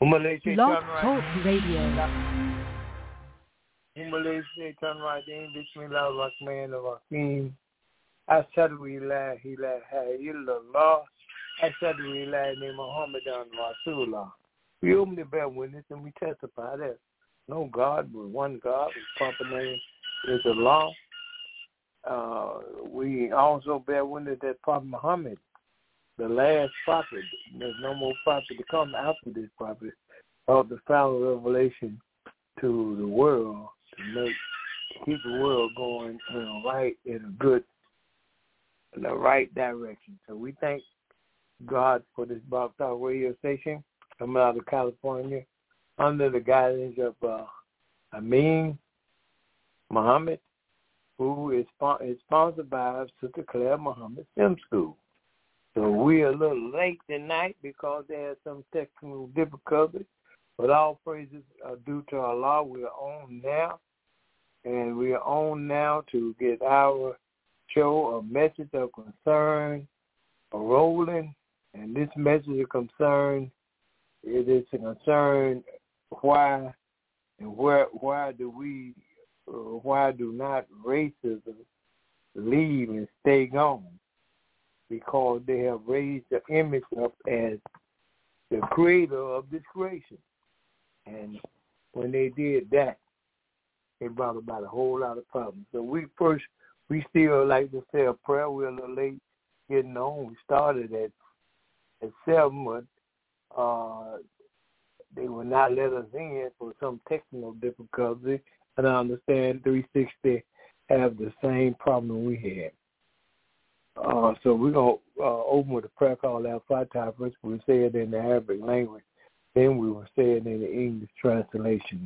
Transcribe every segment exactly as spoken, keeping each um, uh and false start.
Blog Talk Radio. Malaysia turn right in, Bismillah Rahman Rahim. Ashhadu ila ilaha illallah. Ashhadu ila Muhammadan Rasulullah. We only bear witness and we testify that no God but one God. His proper name is Allah. Uh, we also bear witness that Prophet Muhammad, the last prophet, there's no more prophet to come after this prophet, of the final revelation to the world to make keep the world going in a right in a good in the right direction. So we thank God for this Blog Talk radio station coming out of California under the guidance of uh, Amin Muhammad, who is, is sponsored by Sister Claire Muhammad Sim School. So we're a little late tonight because there are some technical difficulties, but all praises are due to Allah. We're on now, and we're on now to get our show, a message of concern, rolling, and this message of concern, it is a concern why and where why do we, uh, why do not racism leave and stay gone? Because they have raised the image up as the creator of this creation. And when they did that, it brought about a whole lot of problems. So we first, we still like to say a prayer. We're a little late getting on. We started at at seven, but uh, they would not let us in for some technical difficulty. And I understand three sixty have the same problem we had. Uh, so we're going to uh, open with a prayer called Al-Fatihah first. We'll say it in the Arabic language. Then we will say it in the English translation.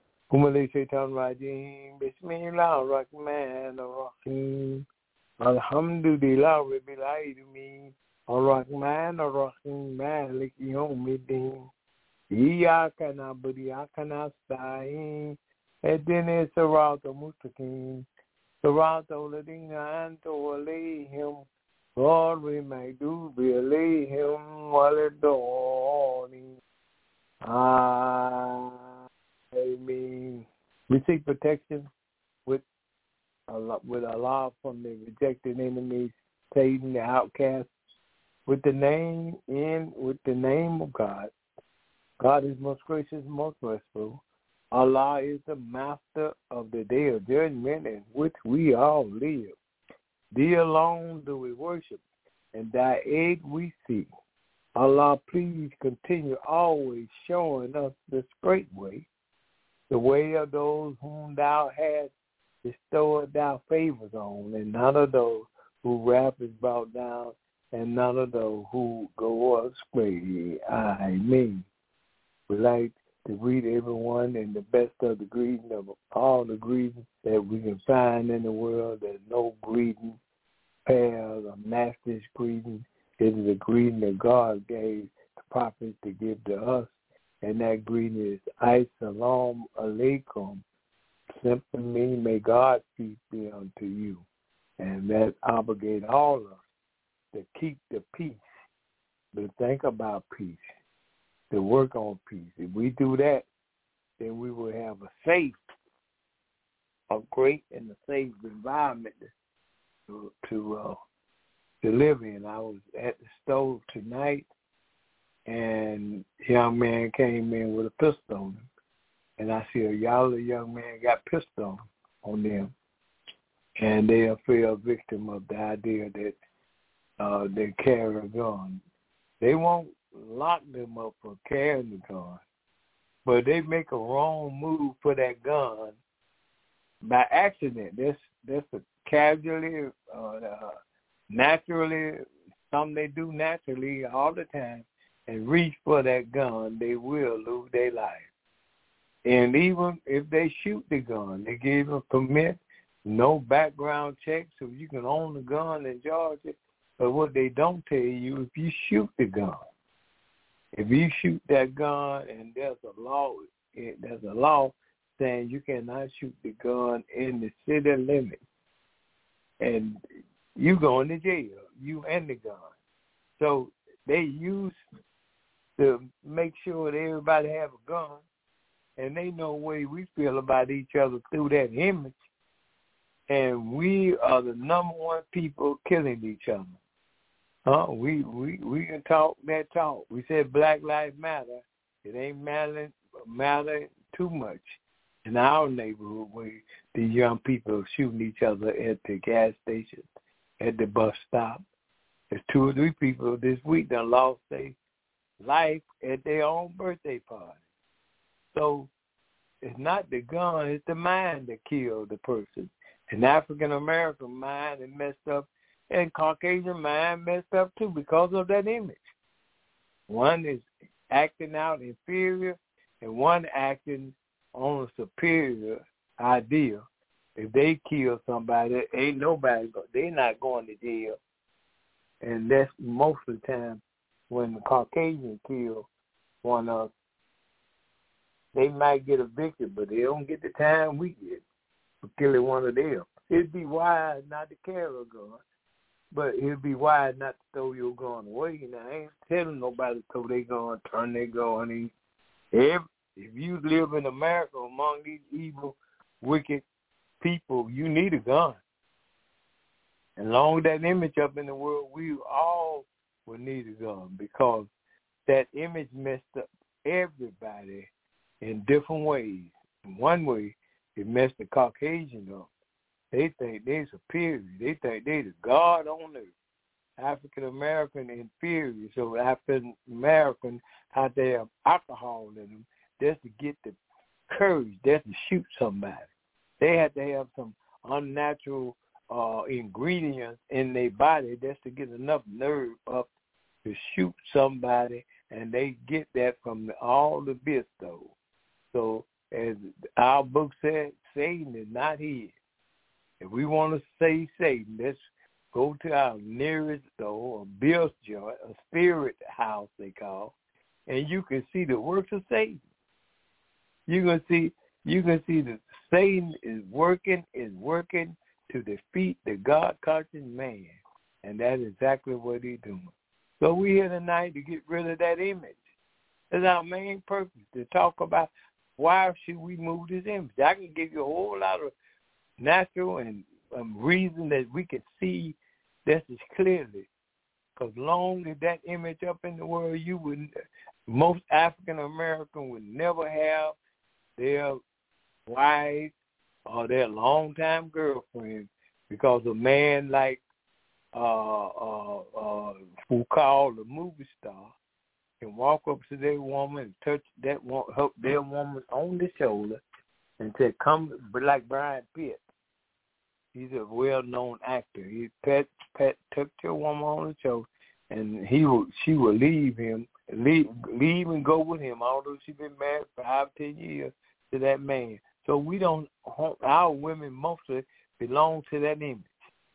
Bismillah ar-Rahman ar-Rahim. Alhamdulillah Rabbil Alamin. Ar-Rahman ar-Rahim. Malik Yawmiddin. Iyaka na'budu wa iyaka nasta'in. Ihdina as-sirata al-mustaqim. صراط الذين أنعمت عليهم غير المغضوب عليهم ولا الضالين. Amen. We seek protection with Allah, with Allah from the rejected enemies, Satan, the outcast, with the name in with the name of God. God is most gracious, most merciful. Allah is the master of the day of judgment in which we all live. Thee alone do we worship, and thy aid we seek. Allah, please continue always showing us the straight way, the way of those whom thou hast bestowed thy favors on, and none of those who wrath is brought down, and none of those who go astray. Amen. We like to greet everyone in the best of the greeting of all the greetings that we can find in the world. There's no greeting pairs or master's greeting. It is a greeting that God gave the prophets to give to us, and that greeting is Assalamu alaikum. Simply means may God's peace be unto you, and that obligates all of us to keep the peace, but think about peace, to work on peace. If we do that, then we will have a safe, a great and a safe environment to to, uh, to live in. I was at the stove tonight, and a young man came in with a pistol on him, and I see a yellow young man got pistol on them, and they fell victim of the idea that uh, they carry a gun. They won't lock them up for carrying the gun, but they make a wrong move for that gun by accident. That's that's a casually, uh, uh, naturally, something they do naturally all the time, and reach for that gun, they will lose their life. And even if they shoot the gun, they give them permit, no background check, so you can own the gun in Georgia. But what they don't tell you, if you shoot the gun, If you shoot that gun and there's a law, there's a law saying you cannot shoot the gun in the city limits, and you going to jail, you and the gun. So they use to make sure that everybody have a gun, and they know the way we feel about each other through that image. And we are the number one people killing each other. Huh? We we we can talk that talk. We said Black Lives Matter. It ain't matter matter too much in our neighborhood where these young people are shooting each other at the gas station, at the bus stop. There's two or three people this week that lost their life at their own birthday party. So it's not the gun, it's the mind that killed the person. An African-American mind is messed up, and Caucasian mind messed up too because of that image. One is acting out inferior, and one acting on a superior idea. If they kill somebody, ain't nobody, they're not going to jail. And that's most of the time when the Caucasian kill one of us, they might get evicted, but they don't get the time we get for killing one of them. It'd be wise not to carry a gun, but it'd be wise not to throw your gun away. Now, I ain't telling nobody to throw their gun, turn their gun in. If, if you live in America among these evil, wicked people, you need a gun. And long as that image up in the world, we all will need a gun because that image messed up everybody in different ways. In one way, it messed the Caucasian up. They think they're superior. They think they're the God on earth. African-American inferior. So African-American out there have alcohol in them just to get the courage, just to shoot somebody. They have to have some unnatural uh, ingredients in their body just to get enough nerve up to shoot somebody, and they get that from the, all the bestow. So as our book said, Satan is not hid. If we want to say Satan, let's go to our nearest door, a Bill's joint, a spirit house they call, and you can see the works of Satan. You can see, you can see that Satan is working, is working to defeat the God-conscious man, and that's exactly what he's doing. So we're here tonight to get rid of that image. That's our main purpose, to talk about why should we move this image. I can give you a whole lot of natural and um, reason that we can see this is clearly. Because long as that image up in the world, you would, most African American would never have their wife or their longtime girlfriend, because a man like uh, uh, uh, who called a movie star can walk up to their woman and touch that their woman on the shoulder and say, "Come," but like Brian Pitt. He's a well-known actor. He pet, pet, took your woman on the show, and he will, she will leave him, leave, leave and go with him, although she's been married for five, ten years to that man. So we don't, our women mostly belong to that image.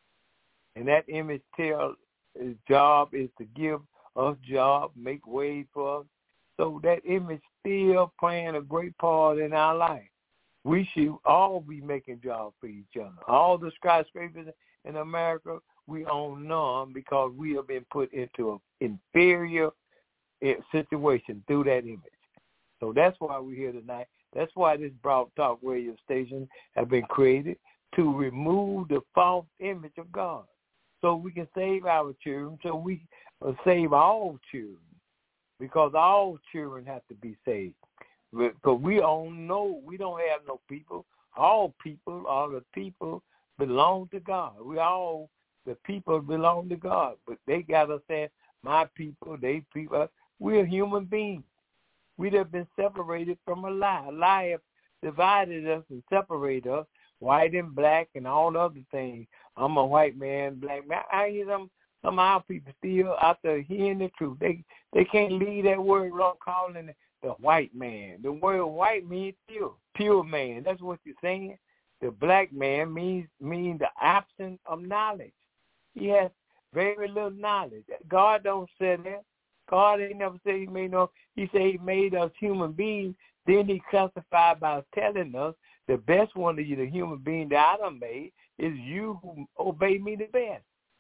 And that image tells his job is to give us job, make way for us. So that image still playing a great part in our life. We should all be making jobs for each other. All the skyscrapers in America, we own none because we have been put into an inferior situation through that image. So that's why we're here tonight. That's why this Broad Talk radio station has been created, to remove the false image of God, so we can save our children, so we uh, save all children, because all children have to be saved. Because we don't know, we don't have no people. All people, all the people belong to God. We all, the people belong to God. But they got to say, my people, they people. We're human beings. We have been separated from a lie. A lie have divided us and separated us, white and black and all the other things. I'm a white man, black man. I hear them, some of our people still after hearing the truth. They they can't leave that word wrong, calling it the white man. The word white means pure, pure man. That's what you're saying. The black man means means the absence of knowledge. He has very little knowledge. God don't say that. God ain't never said he made no. He said he made us human beings. Then he classified by telling us the best one of you, the human being that I done made, is you who obey me the best.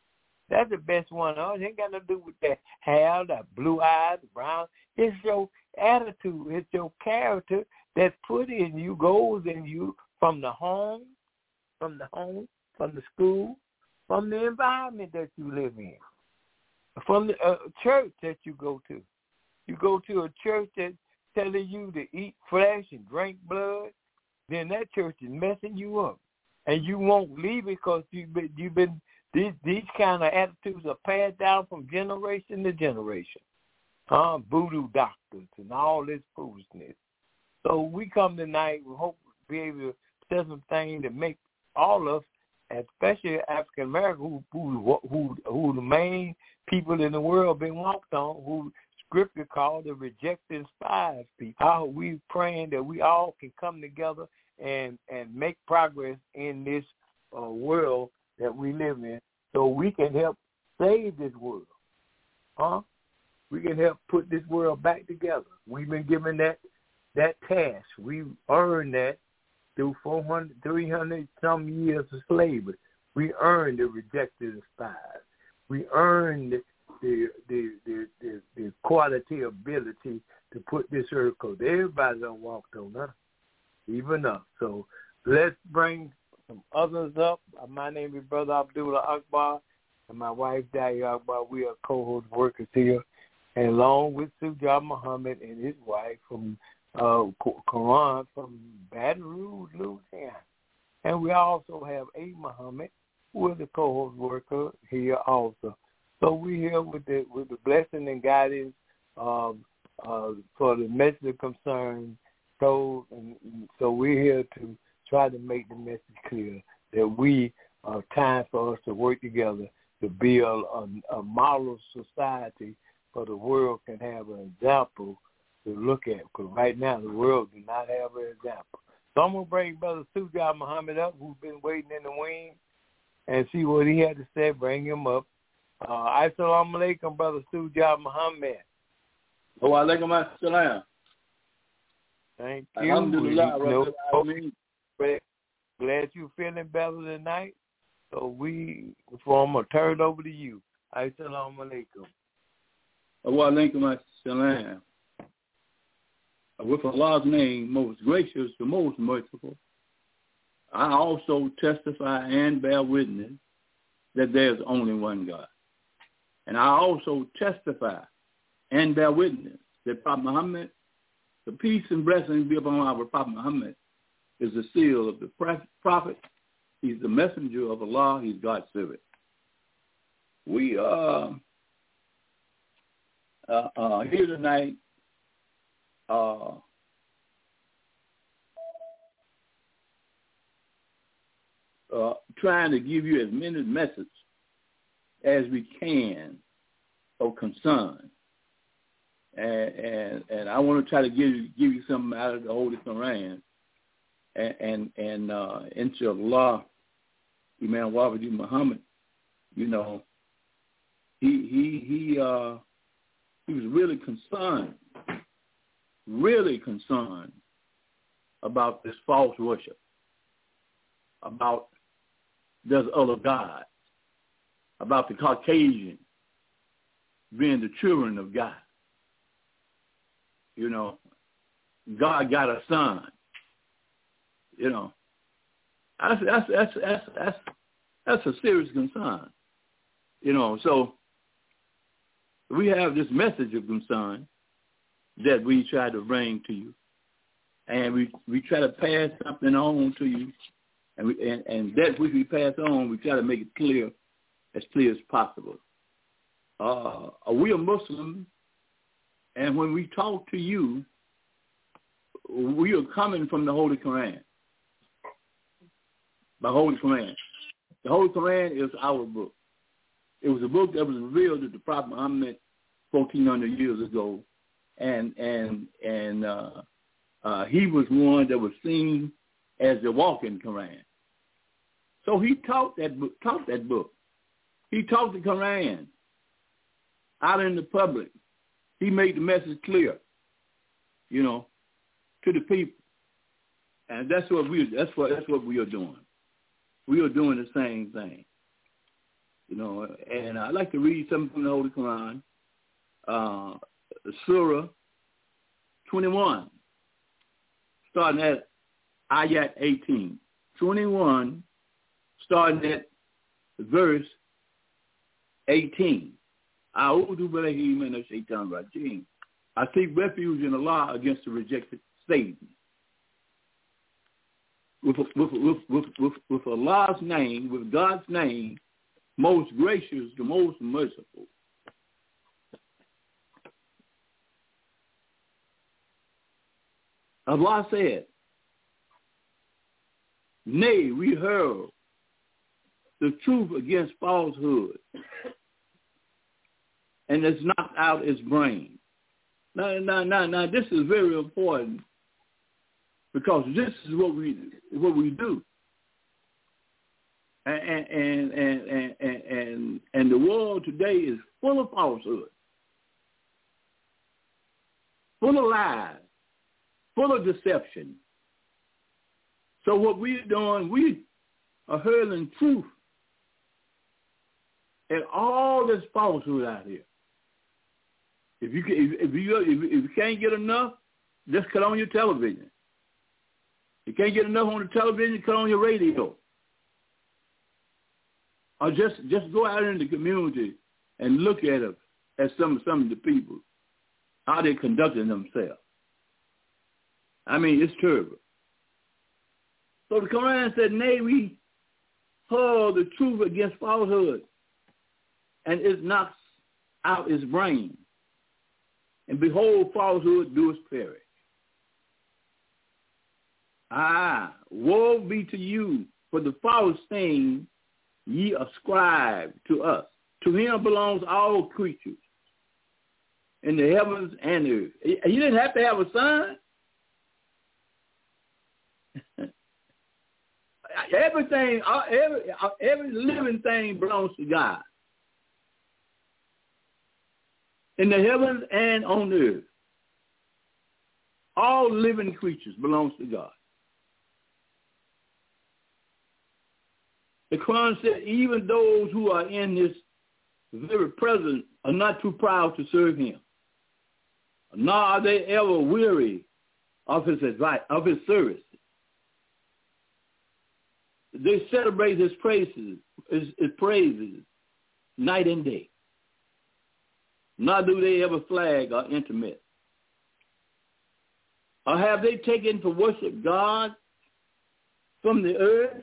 That's the best one. Oh, it ain't got nothing to do with that hair, that blue eyes, brown. It's your attitude. It's your character that's put in you, goes in you from the home, from the home, from the school, from the environment that you live in, from the uh, church that you go to. You go to a church that's telling you to eat flesh and drink blood, then that church is messing you up. And you won't leave because you've been, you've been these, these kind of attitudes are passed down from generation to generation. Uh, voodoo doctors and all this foolishness. So we come tonight, we hope to be able to say some things to make all of us, especially African Americans, who, who who who the main people in the world been walked on, who Scripture called the rejected spies people. How we praying that we all can come together and and make progress in this uh, world that we live in, so we can help save this world, huh? We can help put this world back together. We've been given that that task. We earned that through four hundred, three hundred some years of slavery. We earned the rejected spies. We earned the the the the, the, the quality ability to put this earth, because everybody done walked on us, even us. So let's bring some others up. My name is Brother Abdullah Akbar, and my wife Dahlia Akbar. We are co-host workers here, and along with Sujah Muhammad and his wife from uh, Quran from Baton Rouge, Louisiana. And we also have A. Muhammad, who is a co-host worker here also. So we're here with the with the blessing and guidance um, uh, for the message of concern. So, and so we're here to try to make the message clear that we are time for us to work together to build a, a model society for the world can have an example to look at. Because right now the world does not have an example. So I'm going to bring Brother Sujah Muhammad up, who's been waiting in the wing, and see what he had to say. Bring him up. Uh, Assalamu alaikum, Brother Sujah Muhammad. Wa alaikum assalam. Thank you. Alhamdulillah. You know, glad you're feeling better tonight. So we, so I'm going to turn it over to you. Assalamu alaikum. Wa alaikum assalam. With Allah's name, most gracious, the most merciful, I also testify and bear witness that there's only one God. And I also testify and bear witness that Prophet Muhammad, the peace and blessings be upon our Prophet Muhammad, is the seal of the prophet. He's the messenger of Allah. He's God's servant. We are uh, uh, here tonight uh, uh, trying to give you as many messages as we can of concern. And, and and I want to try to give you give you something out of the Holy Quran, and and, and uh, inshallah, Imam Wafdi Muhammad, you know, he he he uh, he was really concerned, really concerned about this false worship, about there's other gods, about the Caucasian being the children of God. You know, God got a son. You know, that's that's that's that's that's, that's a serious concern. You know, so we have this message of concern that we try to bring to you, and we we try to pass something on to you, and we and, and that which we pass on, we try to make it clear, as clear as possible. Uh, we are Muslims. And when we talk to you, we are coming from the Holy Quran. The Holy Quran. The Holy Quran is our book. It was a book that was revealed to the Prophet Muhammad fourteen hundred years ago. And and and uh, uh, he was one that was seen as the walking Quran. So he taught that book, taught that book. He taught the Quran out in the public. He made the message clear, you know, to the people, and that's what we that's what that's what we are doing. We are doing the same thing. you know, and I'd like to read something from the Holy Quran, uh, Surah twenty-one, starting at Ayat eighteen. twenty-one, starting at verse eighteen. A'udhu billahi minash shaitanir rajim. I seek refuge in Allah against the rejected Satan. With, with, with, with, with, with Allah's name, with God's name, most gracious, the most merciful. Allah said, nay, we hurl the truth against falsehood, and it's knocked out its brain. Now, now, now, now, this is very important because this is what we what we do, and and and and and and, and the world today is full of falsehood, full of lies, full of deception. So what we're doing, we are hurling truth at all this falsehood out here. If you if you if you can't get enough, just cut on your television. You can't get enough on the television, cut on your radio. Or just just go out in the community and look at them, at some some of the people, how they're conducting themselves. I mean, it's terrible. So the Quran said, nay, we hurl the truth against falsehood, and it knocks out its brain. And behold, falsehood doeth perish. Ah, woe be to you for the false thing ye ascribe to us. To him belongs all creatures in the heavens and the earth. You didn't have to have a son. Everything, every, every living thing belongs to God. In the heavens and on the earth. All living creatures belongs to God. The Quran said, even those who are in this very present are not too proud to serve him, nor are they ever weary of his advice, of his service. They celebrate his praises, his, his praises night and day. Nor do they ever flag or intermit. Or have they taken to worship God from the earth,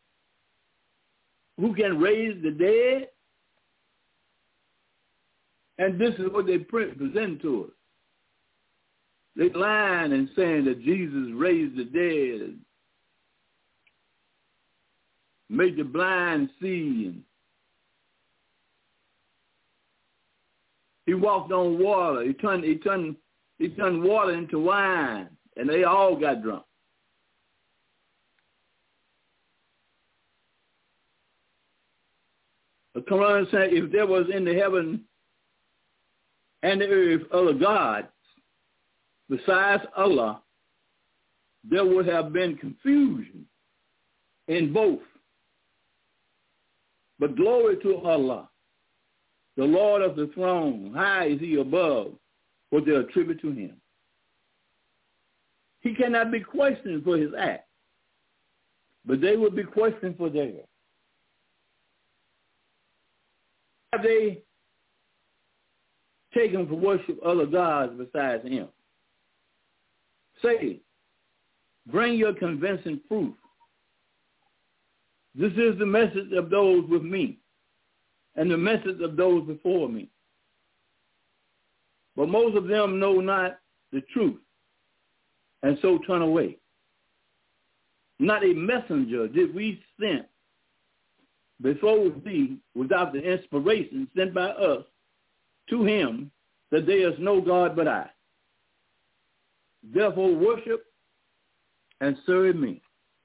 who can raise the dead? And this is what they present to us. They lying and saying that Jesus raised the dead, made the blind see, and he walked on water. He turned, he turned, he turned water into wine, and they all got drunk. The Quran said, if there was in the heaven and the earth other gods besides Allah, there would have been confusion in both. But glory to Allah, the Lord of the throne. High is he above what they attribute to him. He cannot be questioned for his act, but they will be questioned for theirs. Have they taken to worship other gods besides him? Say, bring your convincing proof. This is the message of those with me and the message of those before me. But most of them know not the truth and so turn away. Not a messenger did we send before thee without the inspiration sent by us to him that there is no God but I. Therefore worship and serve me.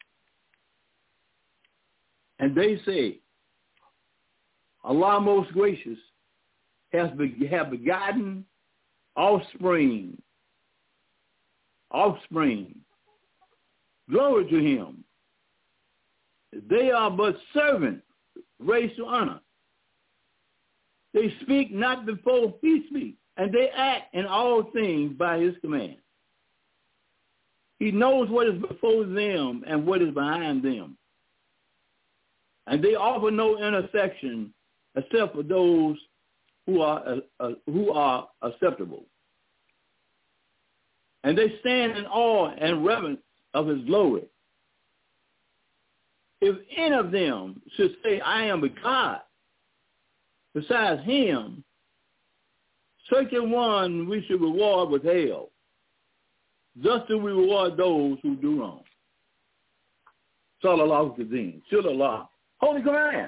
And they say, Allah most gracious has be, have begotten offspring, offspring. Glory to him. They are but servants, raised to honor. They speak not before he speaks, and they act in all things by his command. He knows what is before them and what is behind them. And they offer no intersection except for those who are uh, uh, who are acceptable. And they stand in awe and reverence of his glory. If any of them should say, I am a God, besides him, such a one we should reward with hell. Thus do we reward those who do wrong. Sallallahu Kazim, Shallallah, Holy Command.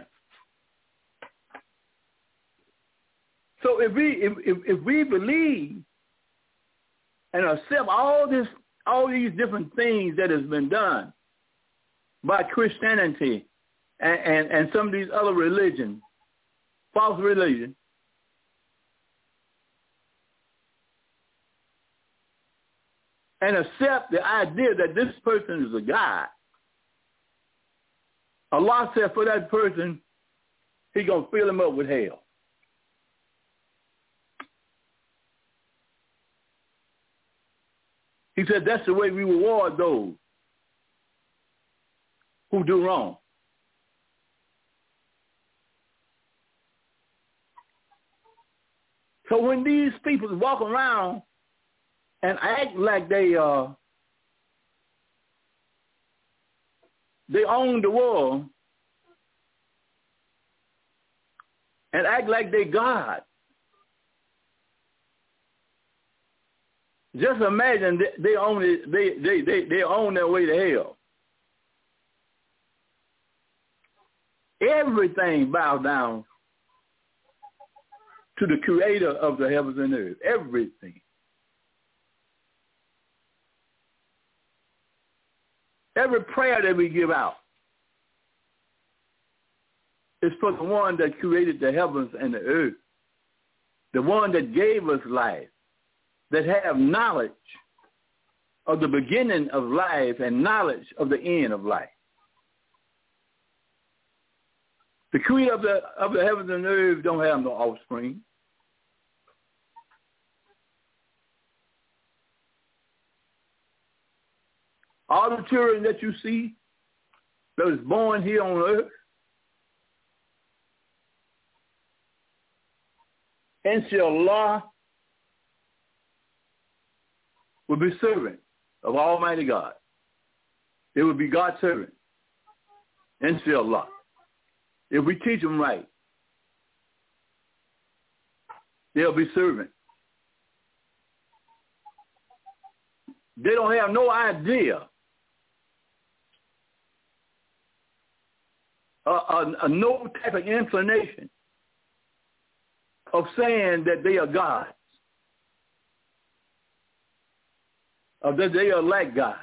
So if we if, if, if we believe and accept all this, all these different things that has been done by Christianity and, and, and some of these other religions, false religion, and accept the idea that this person is a God, Allah said for that person, he's going to fill him up with hell. He said that's the way we reward those who do wrong. So when these people walk around and act like they uh they own the world and act like they God, just imagine they, they own it, they, they they they own their way to hell. Everything bows down to the creator of the heavens and earth. Everything. Every prayer that we give out is for the one that created the heavens and the earth, the one that gave us life, that have knowledge of the beginning of life and knowledge of the end of life. The creator of the, of the heavens and earth don't have no offspring. All the children that you see that was born here on earth, inshallah, will be servants of Almighty God. They will be God's servants, inshallah, if we teach them right. They'll be servants. They don't have no idea Uh, uh, uh, no type of inclination of saying that they are gods, or that they are like God.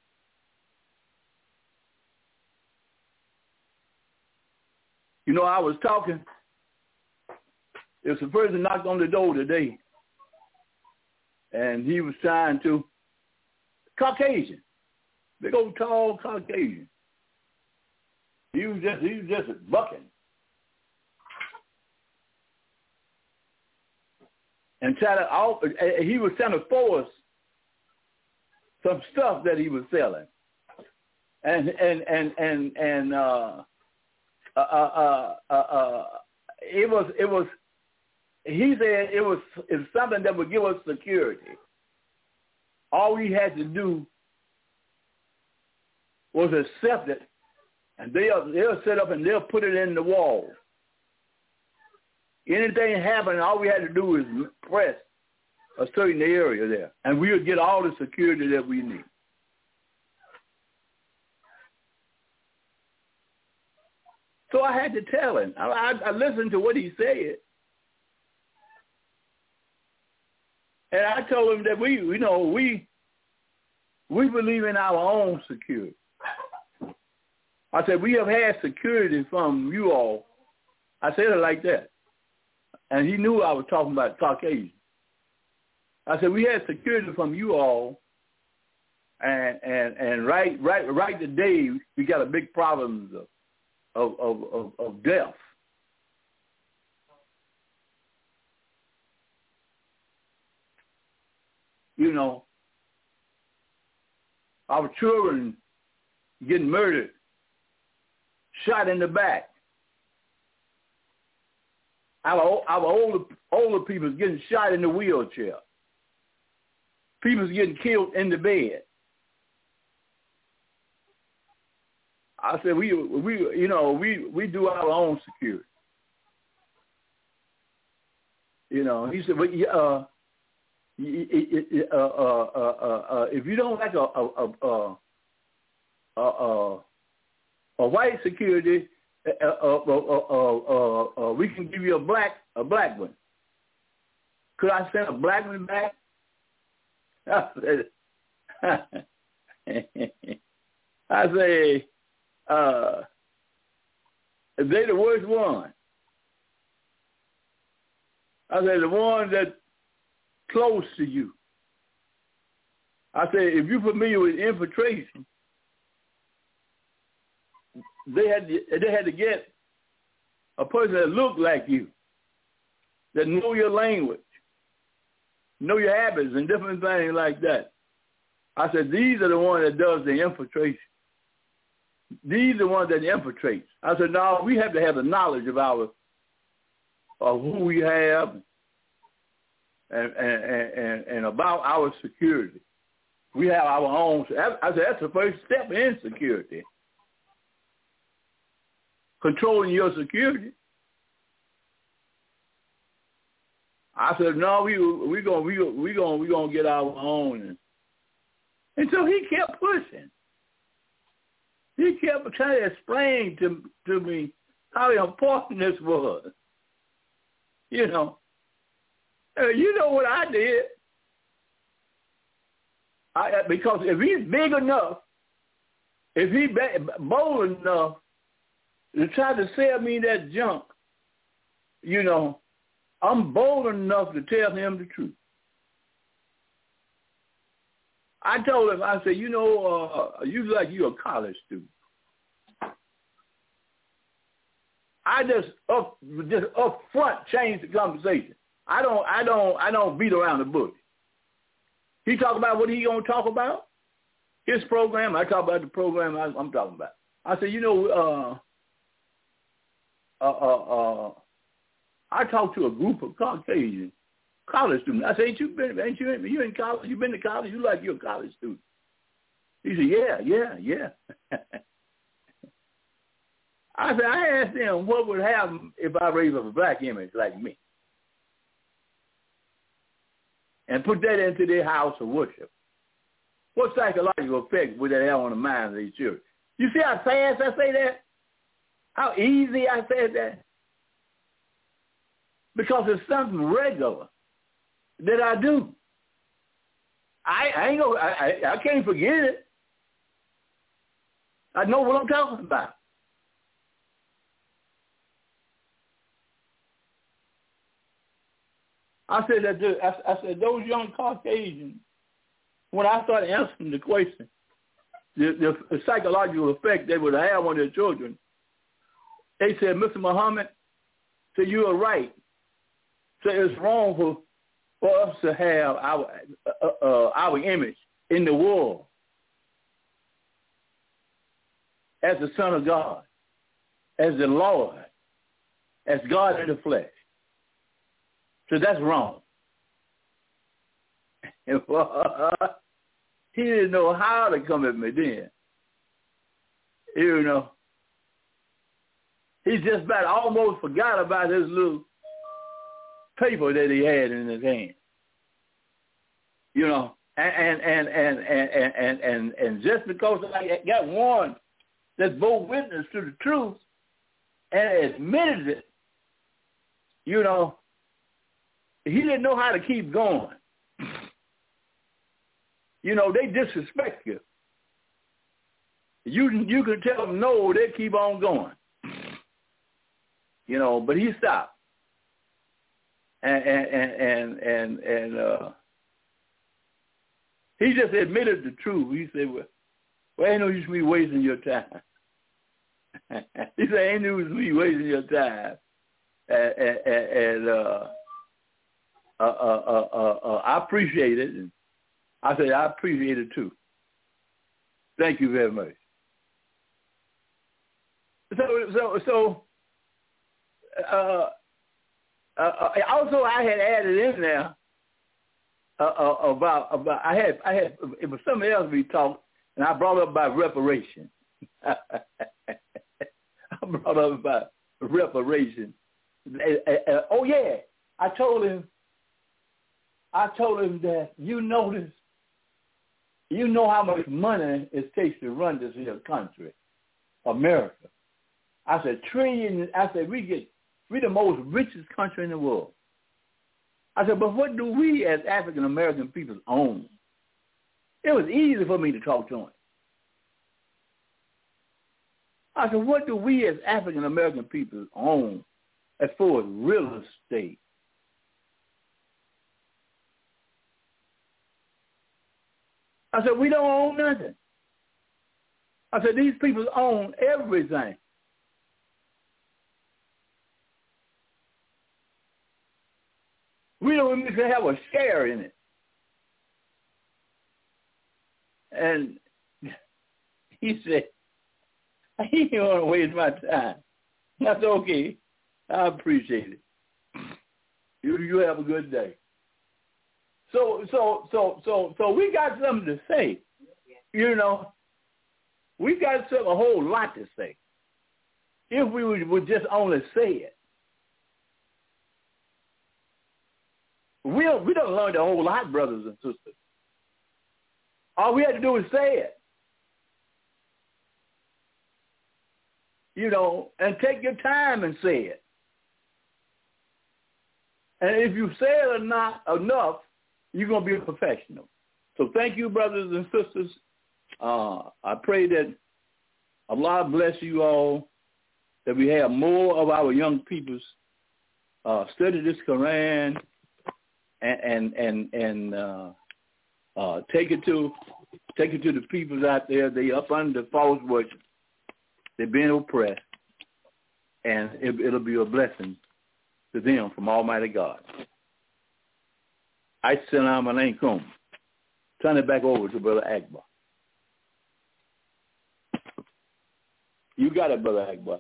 You know, I was talking, there's a person knocked on the door today, and he was trying to, Caucasian, big old tall Caucasian. He was just he was just bucking. And try to he was trying to force some stuff that he was selling. And and and and and uh uh uh uh, uh it was it was he said it was it was something that would give us security. All we had to do was accept it. And they'll, they'll set up and they'll put it in the wall. Anything happened, all we had to do is press a certain area there, and we'll get all the security that we need. So I had to tell him. I, I, I listened to what he said. And I told him that we, you know, we, we believe in our own security. I said, we have had security from you all. I said it like that. And he knew I was talking about Caucasian. I said, we had security from you all. And and, and right right right today, we got a big problem of, of, of, of death. you know, our children getting murdered, shot in the back. Our, our older, older people getting shot in the wheelchair. People's getting killed in the bed. I said, we, we, you know, we, we do our own security. You know, he said, but uh, uh, uh, uh, uh, if you don't like a a a a, a, a white security, uh, uh, uh, uh, uh, uh, we can give you a black a black one. Could I send a black one back? I said, I say, uh, they the worst one. I said, the one that's close to you. I said, if you're familiar with infiltration, they had to, they had to get a person that looked like you, that know your language, know your habits and different things like that. I said, these are the ones that does the infiltration. These are the ones that infiltrates. I said, no, we have to have the knowledge of our, of who we have and, and, and, and about our security. We have our own. I said, that's the first step in security. Controlling your security. I said, no, we we gonna we we gonna we gonna get our own, and, and so he kept pushing. He kept trying to explain to to me how important this was. You know, uh, you know what I did. I, because if he's big enough, if he's bold enough to try to sell me that junk, you know, I'm bold enough to tell him the truth. I told him, I said, you know, uh, you look like you're a college student. I just up, just up front changed the conversation. I don't, I don't, I don't beat around the bush. He talk about what he gonna talk about, his program. I talk about the program I, I'm talking about. I said, you know, uh, uh, uh, uh, I talked to a group of Caucasian college students. I said, ain't you been, ain't you, you in college? You been to college? You like you're a college student? He said, yeah, yeah, yeah. I said, I asked them what would happen if I raised up a black image like me and put that into their house of worship. What psychological effect would that have on the minds of these children? You see how fast I say that? How easy I said that? Because it's something regular that I do. I, I ain't gonna, I, I, I can't forget it. I know what I'm talking about. I said that the, I, I said those young Caucasians, when I started answering the question, the, the, the psychological effect they would have on their children, they said, Mister Muhammad, so you are right. So it's wrong for, for us to have our uh, uh, our image in the world as the Son of God, as the Lord, as God in the flesh. So that's wrong. He didn't know how to come at me then. You know. He just about almost forgot about his little paper that he had in his hand. You know, and and and and and and and, and just because I got one that's both witness to the truth and admitted it, you know, he didn't know how to keep going. You know, they disrespect you. You you can tell them no, they keep on going. You know, but he stopped. And and and and and uh, he just admitted the truth. He said, "Well, well ain't no use me wasting your time." He said, "Ain't no use me wasting your time." And, and, and uh, uh, uh, uh, uh, uh, I appreciate it. And I said, I appreciate it too. Thank you very much. So, so, so, uh, uh, also I had added in there uh, uh, about, about, I had, I had, it was something else we talked, and I brought up about reparation. I brought up about reparation. Uh, uh, oh yeah, I told him, I told him that you notice, you know how much money it takes to run this here country, America. I said, trillion, I said, we get, we the most richest country in the world. I said, but what do we as African-American people own? It was easy for me to talk to him. I said, what do we as African-American people own as far as real estate? I said, we don't own nothing. I said, these people own everything. We don't even have a share in it. And he said, he didn't want to waste my time. I said, okay, I appreciate it. You, you have a good day. So, so, so, so, so we got something to say. You know, we got some, a whole lot to say. If we would, would just only say it. We don't, we don't learn a whole lot, brothers and sisters. All we had to do is say it. You know, and take your time and say it. And if you say it or not enough, you're going to be a professional. So thank you, brothers and sisters. Uh, I pray that Allah bless you all, that we have more of our young peoples uh, study this Quran and and and, and uh, uh, take it to take it to the peoples out there. They up under false worship. They're being oppressed, and it, it'll be a blessing to them from Almighty God. Assalamu alaikum. Turn it back over to Brother Akbar. You got it, Brother Akbar.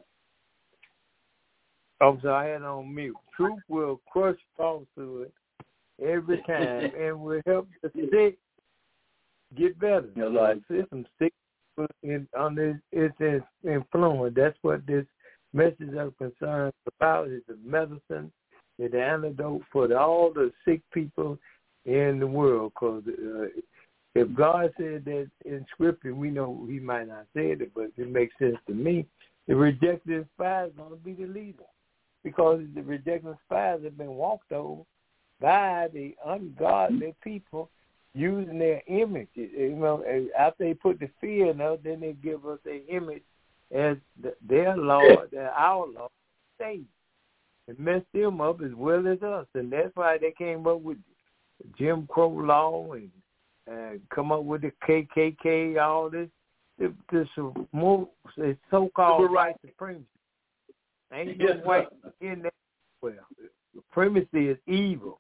Oh, so I had on mute. Truth will crush falsehood every time and will help the sick get better. Your life. There's some sick in, on this, it's influence. That's what this message of concern about is the medicine, is the antidote for the, all the sick people in the world. Because uh, if God said that in Scripture, we know he might not say it, but it makes sense to me. The rejected spies is going to be the leader. Because the rejected spies have been walked over by the ungodly people using their image. You know, after they put the fear in us, then they give us their image as the, their Lord, their our Lord, Savior. It messed them up as well as us. And that's why they came up with Jim Crow law and uh, come up with the K K K, all this. This, this more, it's so-called white supremacy. Ain't no white in that. Well, supremacy is evil.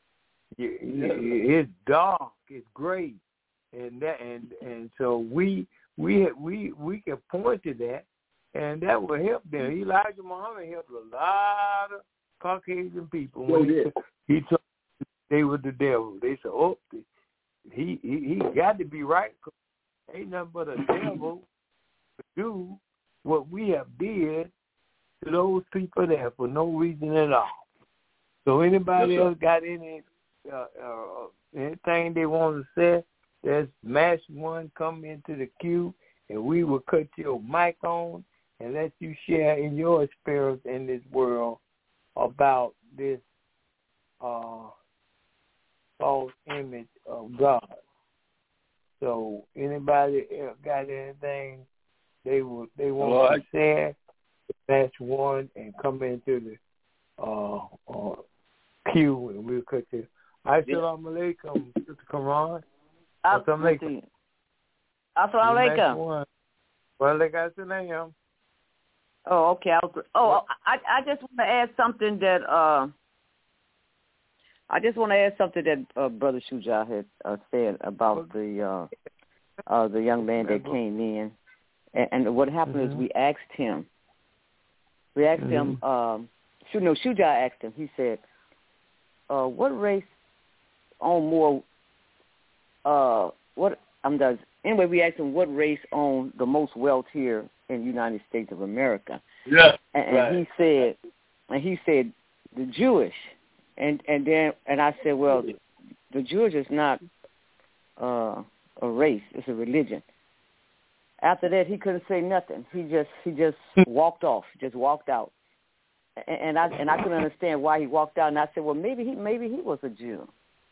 It's dark. It's gray, and that, and and so we we we we can point to that, and that will help them. Elijah Muhammad helped a lot of Caucasian people. When he, he told they were the devil. They said, "Oh, he he, he got to be right. Ain't nothing but a devil to do what we have did to those people there for no reason at all." So anybody yes, else got any uh, uh, anything they want to say? There's Mash One, come into the queue, and we will cut your mic on and let you share in your experience in this world about this uh, false image of God. So anybody else got anything they will they want Lord. to share? Match one and come into the uh, uh, queue, and we'll cut you. Assalamu alaikum, Sister Quran. Assalamu alaikum. Assalamu alaikum. Well, like I said, I am. Oh, okay. I'll, oh, I I just want to add something that uh, I just want to add something that uh, Brother Shuja had uh, said about the uh, uh, the young man that came in, and, and what happened mm-hmm. is we asked him. We asked mm-hmm. him. Um, no, Shuja asked him. He said, uh, "What race own more?" Uh, what I'm um, anyway. We asked him what race owned the most wealth here in the United States of America. Yeah, and, and right. he said, and he said the Jewish. And and then and I said, well, the Jewish is not uh, a race; it's a religion. After that, he couldn't say nothing. He just he just walked off, just walked out. And, and I and I couldn't understand why he walked out. And I said, well, maybe he maybe he was a Jew.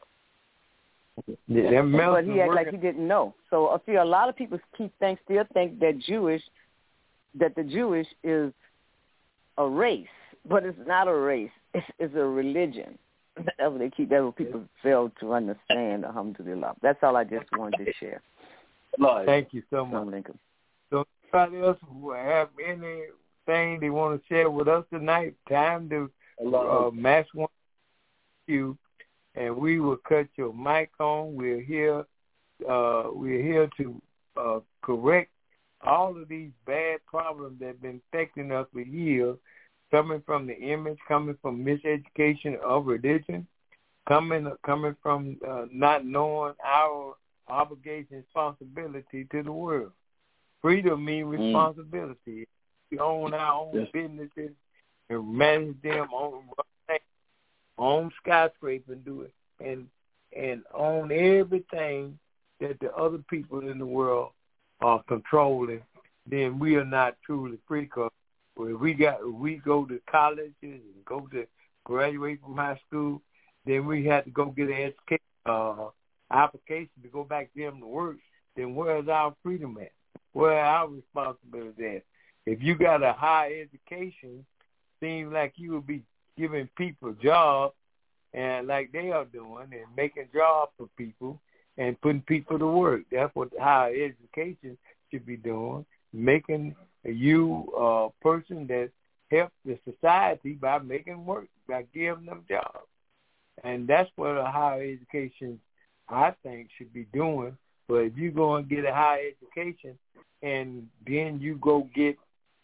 Yeah, but he acted like he didn't know. So I feel a lot of people keep think still think that Jewish that the Jewish is a race. But it's not a race. It's, it's a religion. That's what they keep. That's what people fail to understand. Alhamdulillah. That's all I just wanted to share. Thank you so much. So, anybody else who have anything they want to share with us tonight? Time to uh, match one you, and we will cut your mic on. We're here. Uh, we're here to uh, correct all of these bad problems that have been affecting us for years. Coming from the image, coming from miseducation of religion, coming coming from uh, not knowing our obligation, responsibility to the world. Freedom means responsibility. Mm. We own our own yes. businesses and manage them, own own skyscraper and do it, and and own everything that the other people in the world are controlling. Then we are not truly free. Cause If we got, if we go to colleges and go to graduate from high school, then we had to go get an education uh, application to go back to them to work. Then where's our freedom at? Where are our responsibility at? If you got a high education, seems like you would be giving people jobs, and like they are doing, and making jobs for people and putting people to work. That's what higher education should be doing, making you a uh, person that helps the society by making work, by giving them jobs. And that's what a higher education, I think, should be doing. But if you go and get a higher education and then you go get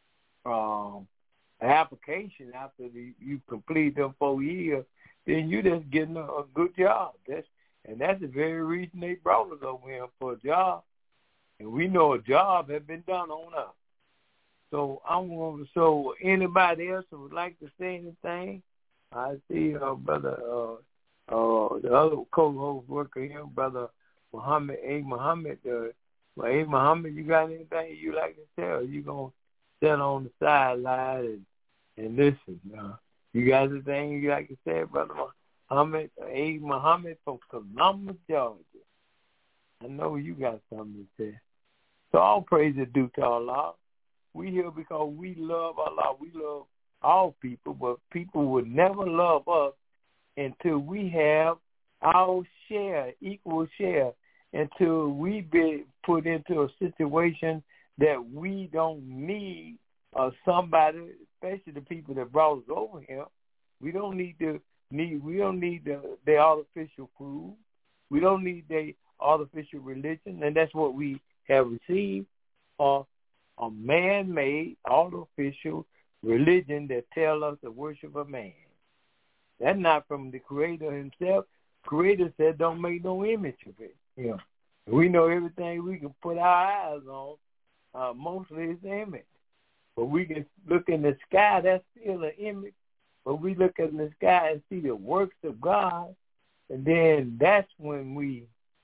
um, an application after the, you complete them four years, then you just getting a, a good job. That's And that's the very reason they brought us over here, for a job. And we know a job has been done on us. So I'm going to, so anybody else who would like to say anything, I see uh, brother, uh, uh, the other co-host worker here, brother Muhammad A. Muhammad. Uh, well, A. Muhammad, you got anything you like to say, or you gonna sit on the sideline and, and listen? Uh, you got anything you like to say, brother Muhammad A. Muhammad from Columbus, Georgia? I know you got something to say. So all praise is due to Allah. We here because we love Allah. We love all people, but people would never love us until we have our share, equal share, until we be put into a situation that we don't need uh, somebody, especially the people that brought us over here. We don't need to need. We don't need the, the artificial food. We don't need the artificial religion, and that's what we have received. Uh, a man-made, artificial religion that tells us to worship a man. That's not from the Creator himself. Creator said don't make no image of it. Yeah. We know everything we can put our eyes on, uh, mostly is the image. But we can look in the sky, that's still an image. But we look in the sky and see the works of God, and then that's when we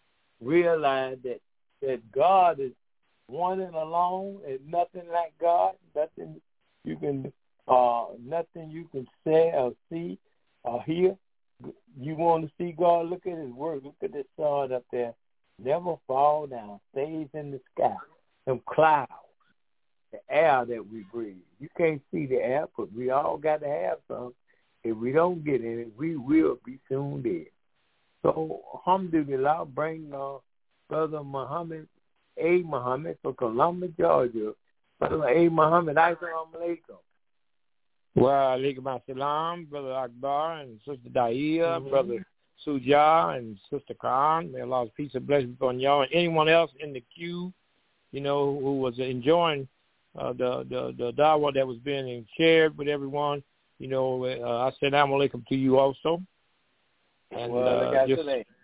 realize that, that God is one and alone, and nothing like God, nothing you can, uh, nothing you can say or see or hear. You want to see God? Look at His word. Look at the sun up there. Never fall down. Stays in the sky. Them clouds, the air that we breathe. You can't see the air, but we all got to have some. If we don't get in it, we will be soon dead. So, alhamdulillah, bring uh, Brother Muhammad A. Muhammad from Columbus, Georgia. Brother A. Muhammad, assalamu alaikum. Wa alaikum assalam, Brother Akbar and Sister Dahia, mm-hmm. Brother Sujah and Sister Khan. May Allah's peace and blessings upon y'all and anyone else in the queue, you know, who was enjoying uh, the, the, the dawah that was being shared with everyone. You know, uh, assalamu alaikum to you also. And well, uh, just,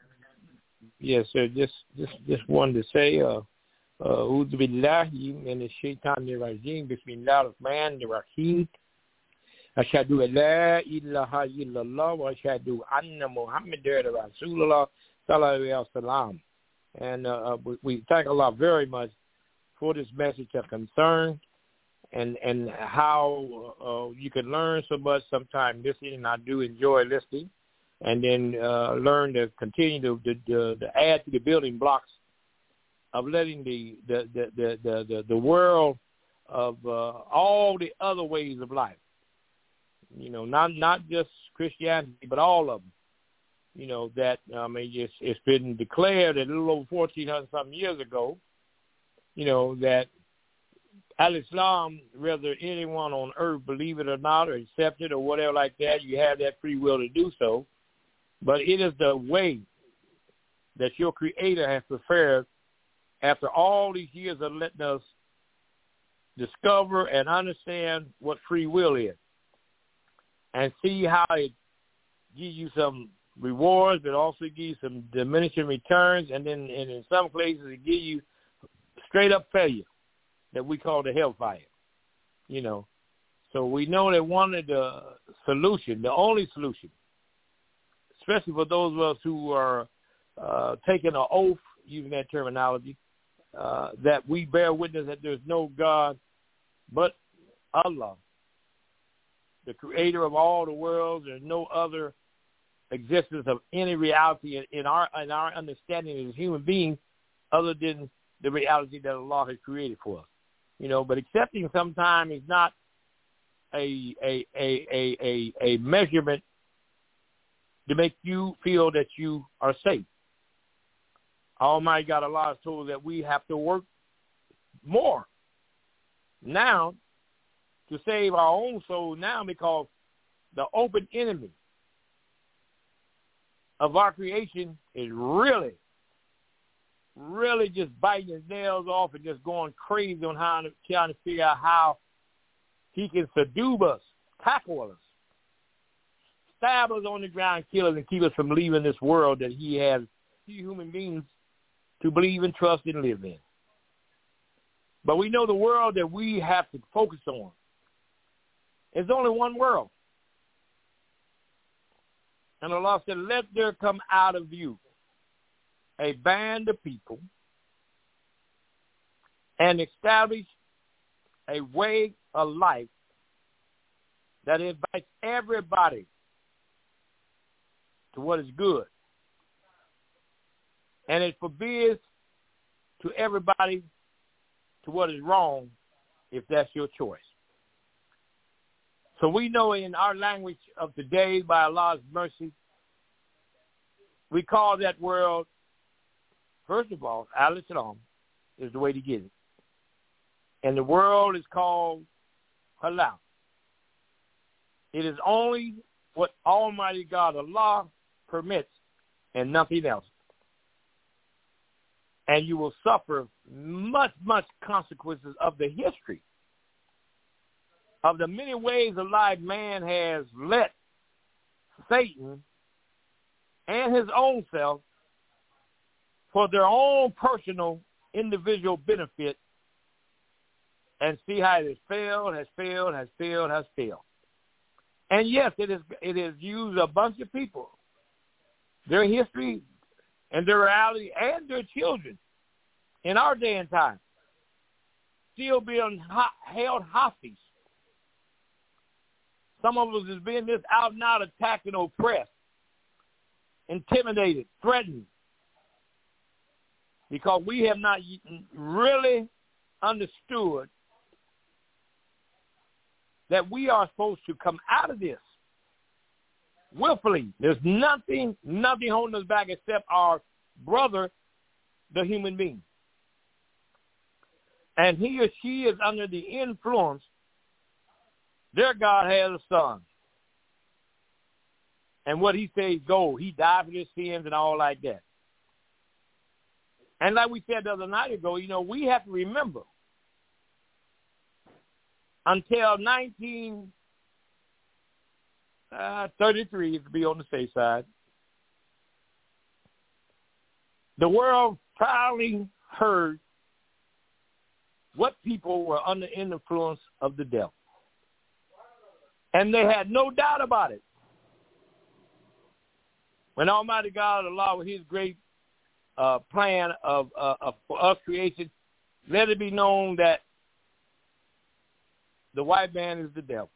yes, sir, just, just, just wanted to say, uh, A'udhu billahi minash shaitanir rajim. Bismillahir rahmanir rahim. Ashhadu an la ilaha illallah wa ashhadu anna Muhammadar Rasulullah sallallahu alaihi wasallam. And uh, we, we thank Allah very much for this message of concern and and how uh, you can learn so much sometimes listening. And I do enjoy listening, and then uh, learn to continue to, to, to, to add to the building blocks of letting the the the the, the, the, the world of uh, all the other ways of life, you know, not not just Christianity, but all of them, you know, that, I mean, it's, it's been declared a little over fourteen hundred something years ago, you know, that Al-Islam, whether anyone on earth believe it or not or accept it or whatever like that, you have that free will to do so, but it is the way that your Creator has prepared after all these years of letting us discover and understand what free will is and see how it gives you some rewards, but also gives you some diminishing returns, and then and in some places it gives you straight up failure that we call the hellfire, you know. So we know that one of the solution, the only solution, especially for those of us who are uh, taking an oath, using that terminology, Uh, that we bear witness that there's no God but Allah, the creator of all the worlds. There's no other existence of any reality in, in our in our understanding as human beings other than the reality that Allah has created for us. You know, but accepting sometimes is not a a a a a, a measurement to make you feel that you are safe. Almighty God, Allah has told that we have to work more now to save our own soul now, because the open enemy of our creation is really, really just biting his nails off and just going crazy on how to, trying to figure out how he can subdue us, tackle us, stab us on the ground, kill us, and keep us from leaving this world that he has human beings to believe and trust and live in. But we know the world that we have to focus on is only one world. And Allah said, let there come out of you a band of people and establish a way of life that invites everybody to what is good. And it forbids to everybody to what is wrong if that's your choice. So we know in our language of today, by Allah's mercy, we call that world, first of all, Al-Islam is the way to get it. And the world is called halal. It is only what Almighty God, Allah, permits and nothing else. And you will suffer much, much consequences of the history of the many ways of life man has let Satan and his own self for their own personal individual benefit, and see how it has failed, has failed, has failed, has failed. And yes, it is it has used a bunch of people, their history and their reality and their children in our day and time, still being held hostage. Some of us is being this out and out attacked and oppressed, intimidated, threatened, because we have not really understood that we are supposed to come out of this willfully. There's nothing, nothing holding us back except our brother, the human being. And he or she is under the influence. Their God has a son. and what he says go. He died for his sins and all like that. And like we said the other night ago, you know, we have to remember until nineteen thirty-three, to be on the safe side, the world finally heard what people were under the influence of the devil. And they had no doubt about it. When Almighty God, Allah, with his great uh, plan of, uh, of for us creation, let it be known that the white man is the devil.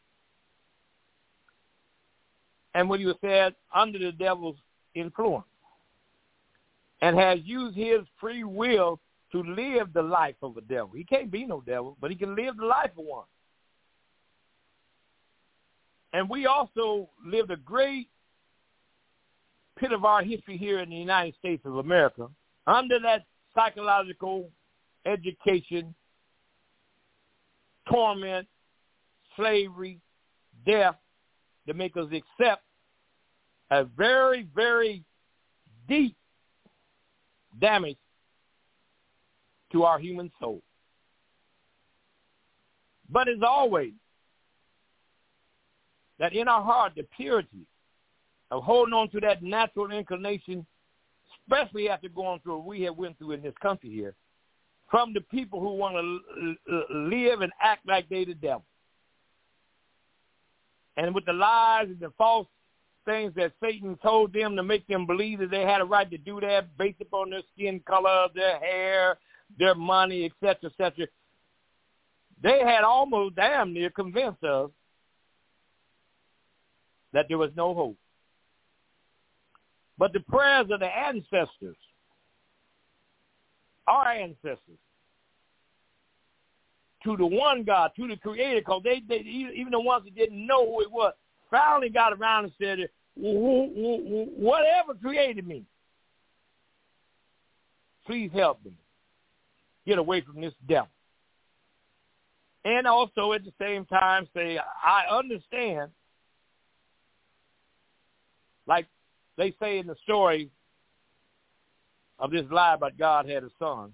And when he was said under the devil's influence, and has used his free will to live the life of a devil. He can't be no devil, but he can live the life of one. And we also lived a great pit of our history here in the United States of America under that psychological education, torment, slavery, death, to make us accept a very, very deep damage to our human soul. But as always, that in our heart, the purity of holding on to that natural inclination, especially after going through what we have went through in this country here, from the people who want to live and act like they the devil. And with the lies and the false things that Satan told them to make them believe that they had a right to do that based upon their skin color, their hair, their money, et cetera, et cetera. They had almost damn near convinced us that there was no hope. But the prayers of the ancestors, our ancestors, to the one God, to the Creator, because they, they, even the ones that didn't know who it was, finally got around and said, whatever created me, please help me get away from this devil. And also at the same time say, I understand, like they say in the story of this lie about God had a son,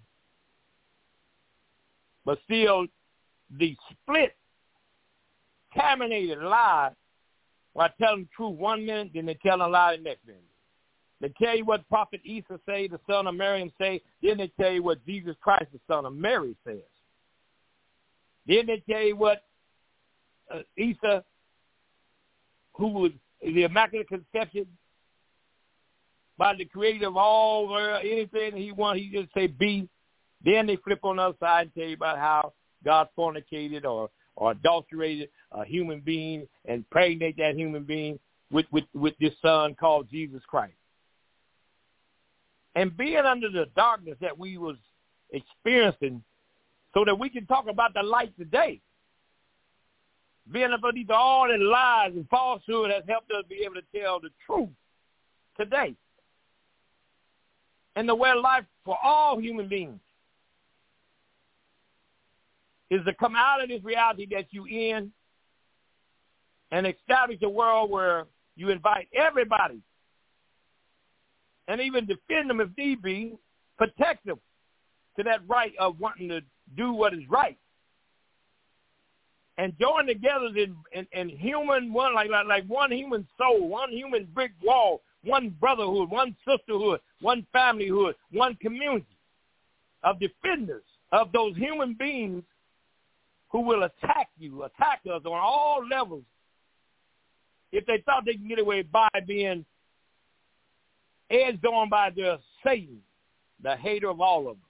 but still the split, contaminated lie, while telling the truth one minute, then they tell a lie the next minute. They tell you what Prophet Isa say, the son of Miriam say, then they tell you what Jesus Christ, the son of Mary, says. Then they tell you what uh, Isa, who was the Immaculate Conception, by the creator of all, uh, anything he wants, he just say be. Then they flip on the other side and tell you about how God fornicated or, or adulterated a human being and impregnate that human being with, with, with this son called Jesus Christ. And being under the darkness that we was experiencing so that we can talk about the light today. Being underneath all the lies and falsehood has helped us be able to tell the truth today. And the way of life for all human beings is to come out of this reality that you in and establish a world where you invite everybody and even defend them if need be, protect them to that right of wanting to do what is right. And join together in, in, in human, one like, like like one human soul, one human brick wall, one brotherhood, one sisterhood, one familyhood, one community of defenders of those human beings who will attack you, attack us on all levels if they thought they can get away by being edged on by the Satan, the hater of all of us.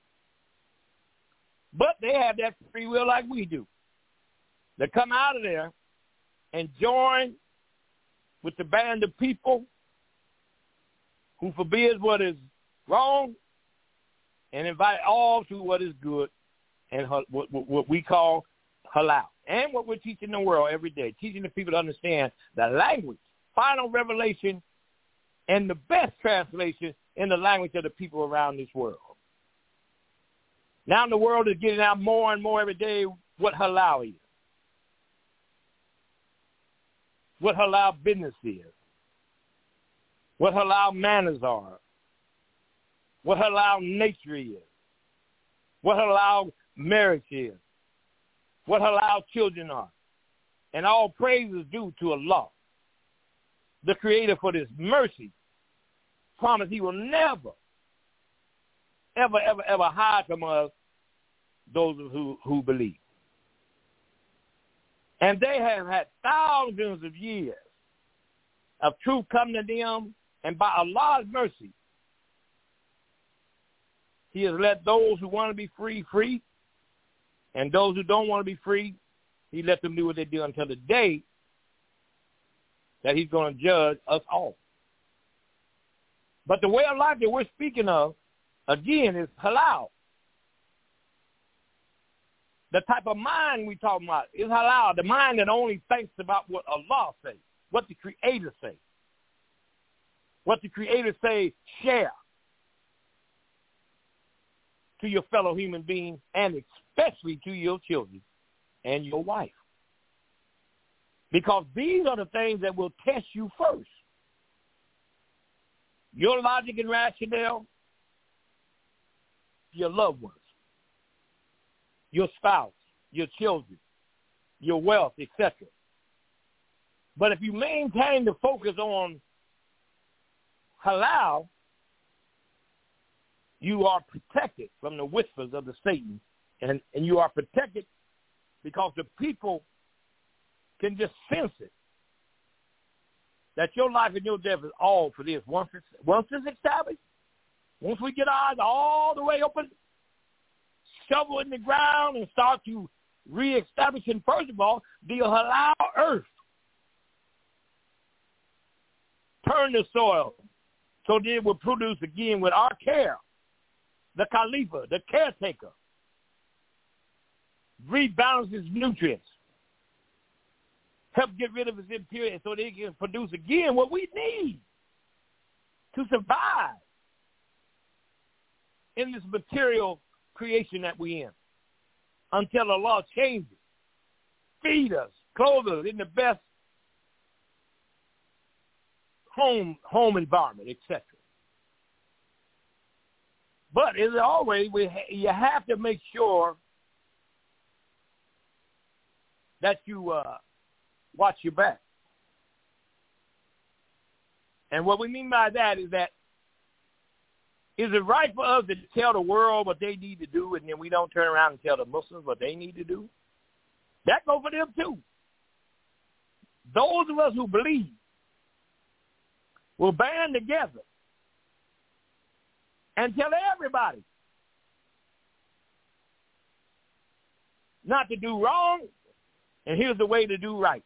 But they have that free will like we do. They come out of there and join with the band of people who forbids what is wrong and invite all to what is good and what, what, what we call halal. And what we're teaching the world every day, teaching the people to understand the language, final revelation, and the best translation in the language of the people around this world. Now the world is getting out more and more every day what halal is, what halal business is, what halal manners are, what halal nature is, what halal marriage is, what halal children are. And all praise is due to Allah, the creator, for this mercy. Promise he will never, ever, ever, ever hide from us those who, who believe. And they have had thousands of years of truth coming to them, and by Allah's mercy, he has let those who want to be free, free, and those who don't want to be free, he let them do what they do until the day that he's going to judge us all. But the way of life that we're speaking of, again, is halal. The type of mind we talking about is halal, the mind that only thinks about what Allah says, what the Creator says. What the Creator say, share to your fellow human beings, and especially to your children and your wife. Because these are the things that will test you first. Your logic and rationale, your loved ones, your spouse, your children, your wealth, et cetera. But if you maintain the focus on halal, you are protected from the whispers of the Satan, and, and you are protected because the people can just sense it, that your life and your death is all for this. Once it's, once it's established, once we get our eyes all the way open, shovel in the ground and start to reestablishing, first of all, the halal earth. Turn the soil so that it will produce again with our care. The Khalifa, the caretaker, rebalances nutrients, help get rid of its impurities so they can produce again what we need to survive in this material creation that we're in until Allah changes, feed us, clothe us in the best home home environment, et cetera. But as always, we ha- you have to make sure that you uh, watch your back. And what we mean by that is that, is it right for us to tell the world what they need to do and then we don't turn around and tell the Muslims what they need to do? That goes for them too. Those of us who believe will band together and tell everybody not to do wrong, and here's the way to do right.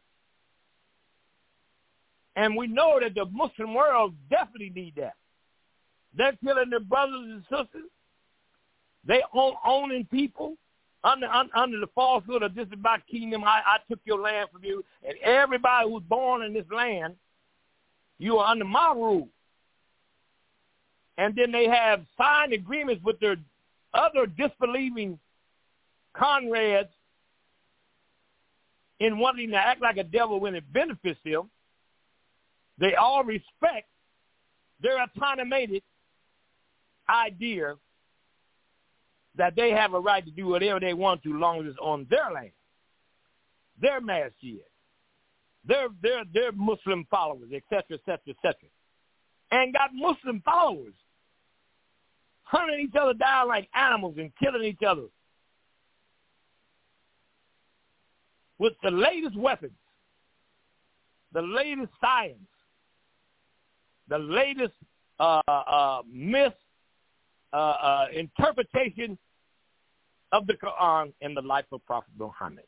And we know that the Muslim world definitely need that. They're killing their brothers and sisters. They own owning people under, under, under the falsehood of this is my kingdom. I, I took your land from you. And everybody who's born in this land, you are under my rule. And then they have signed agreements with their other disbelieving comrades in wanting to act like a devil when it benefits them. They all respect their autonomated idea that they have a right to do whatever they want to as long as it's on their land, their masjid, their their their Muslim followers, et cetera, et cetera, et cetera. And got Muslim followers hunting each other down like animals and killing each other with the latest weapons, the latest science, the latest uh, uh, myth, uh, uh, interpretation of the Quran and the life of Prophet Muhammad.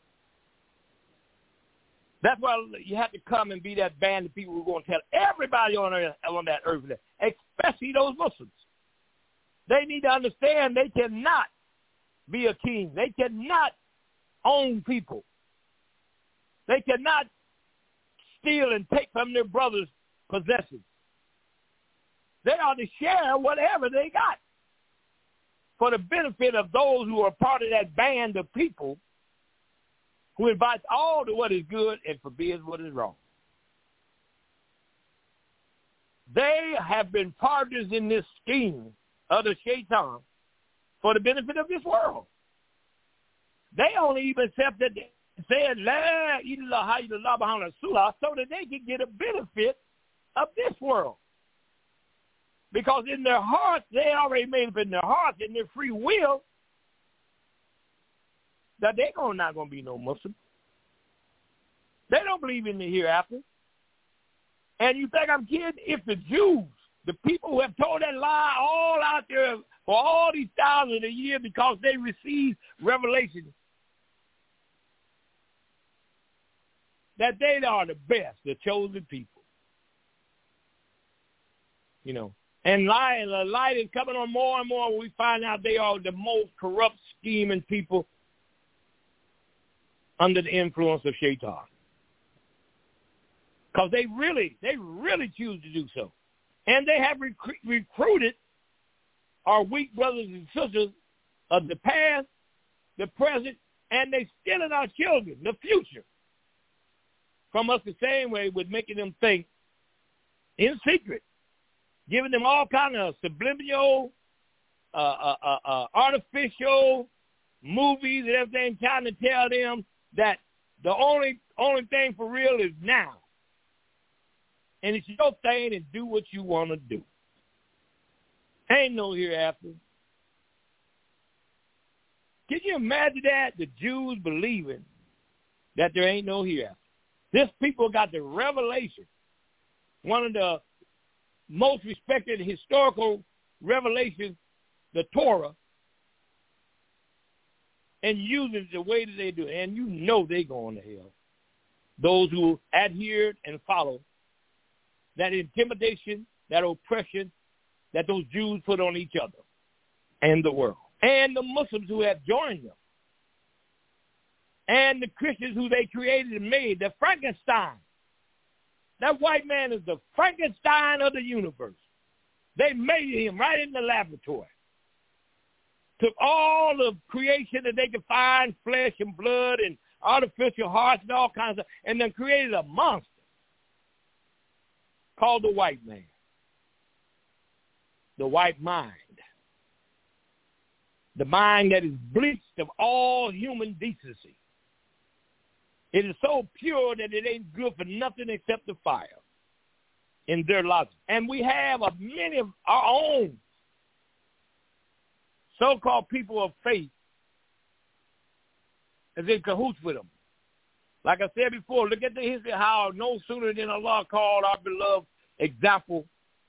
That's why you have to come and be that band of people who are going to tell everybody on, earth, on that earth, especially those Muslims. They need to understand they cannot be a king. They cannot own people. They cannot steal and take from their brothers' possessions. They ought to share whatever they got for the benefit of those who are part of that band of people who invites all to what is good and forbids what is wrong. They have been partners in this scheme of the Shaitan for the benefit of this world. They only even accepted, said, La ilaha illallah Muhammad Rasulullah, so that they could get a benefit of this world. Because in their hearts, they already made up in their hearts, in their free will, that they're not going to be no Muslim. They don't believe in the hereafter. And you think I'm kidding? If the Jews, the people who have told that lie all out there for all these thousands of years because they received revelation, that they are the best, the chosen people. You know, and lie, the light is coming on more and more. We find out they are the most corrupt, scheming people under the influence of Shaitan. Because they really, they really choose to do so. And they have rec- recruited our weak brothers and sisters of the past, the present, and they stealing our children, the future, from us the same way with making them think in secret, giving them all kind of subliminal, uh, uh, uh, uh, artificial movies and everything, trying to tell them that the only only thing for real is now. And it's your thing and do what you want to do. Ain't no hereafter. Can you imagine that? The Jews believing that there ain't no hereafter. This people got the revelation, one of the most respected historical revelations, the Torah, and using it the way that they do it. And you know they going to hell. Those who adhered and followed that intimidation, that oppression that those Jews put on each other and the world. And the Muslims who have joined them. And the Christians who they created and made, the Frankenstein. That white man is the Frankenstein of the universe. They made him right in the laboratory. Took all the creation that they could find, flesh and blood and artificial hearts and all kinds of, and then created a monster called the white man. The white mind. The mind that is bleached of all human decency. It is so pure that it ain't good for nothing except the fire in their logic. And we have a, many of our own so-called people of faith as in cahoots with them. Like I said before, look at the history of how no sooner than Allah called our beloved example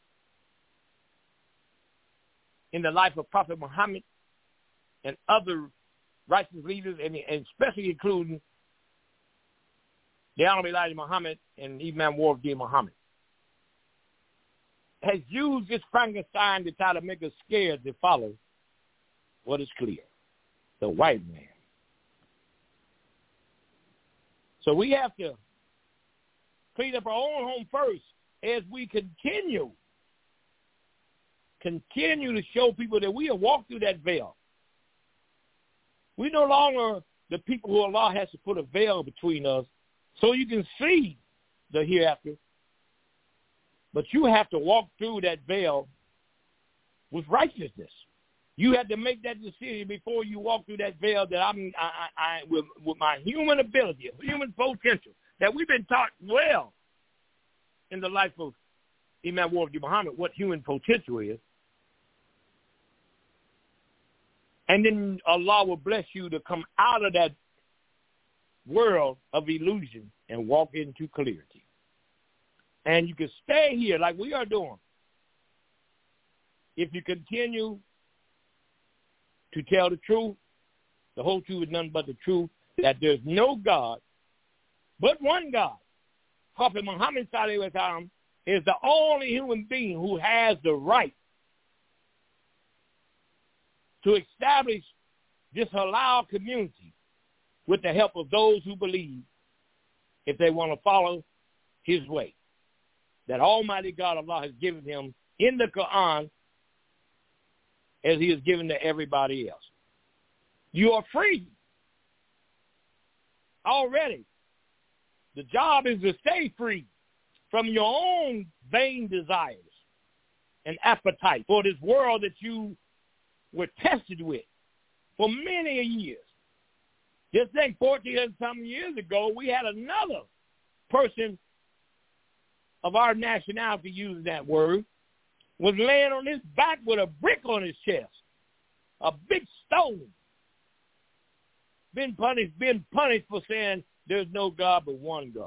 in the life of Prophet Muhammad and other righteous leaders, and, and especially including the Honorable Elijah Muhammad and Imam Wardin Muhammad, has used this Frankenstein to try to make us scared to follow what is clear, the white man. So we have to clean up our own home first as we continue, continue to show people that we have walked through that veil. We no longer the people who Allah has to put a veil between us so you can see the hereafter. But you have to walk through that veil with righteousness. You have to make that decision before you walk through that veil that I'm, I, I, I with, with my human ability, human potential, that we've been taught well in the life of Imam Wardin Muhammad, what human potential is. And then Allah will bless you to come out of that world of illusion and walk into clarity. And you can stay here like we are doing if you continue to tell the truth, the whole truth is nothing but the truth, that there's no God but one God. Prophet Muhammad sallallahu alaihi wasallam is the only human being who has the right to establish this halal community with the help of those who believe, if they want to follow his way, that Almighty God Allah has given him in the Quran as he has given to everybody else. You are free already. The job is to stay free from your own vain desires an appetite for this world that you were tested with for many years. Just think fourteen and some years ago, we had another person of our nationality, using that word, was laying on his back with a brick on his chest, a big stone. Been punished, been punished for saying there's no God but one God.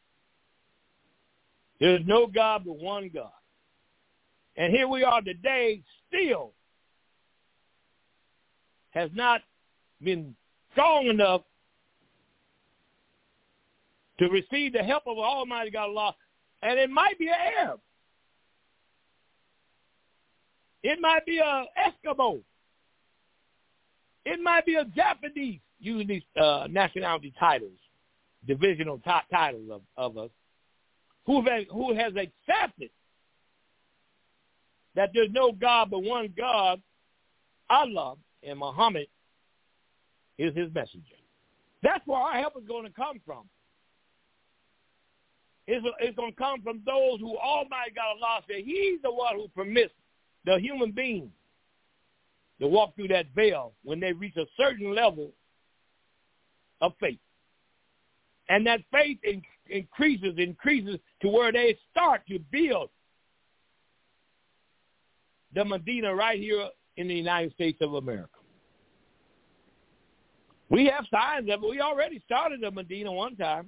There's no God but one God. And here we are today, still has not been strong enough to receive the help of Almighty God Allah. And it might be an Arab. It might be an Eskimo. It might be a Japanese, using these uh, nationality titles, divisional t- titles of, of us, who has, who has accepted that there's no God but one God, Allah, and Muhammad is his messenger. That's where our help is going to come from. It's, it's going to come from those who Almighty God Allah said he's the one who permits the human being to walk through that veil when they reach a certain level of faith. And that faith in, increases, increases to where they start to build the Medina right here in the United States of America. We have signs of it. We already started the Medina one time.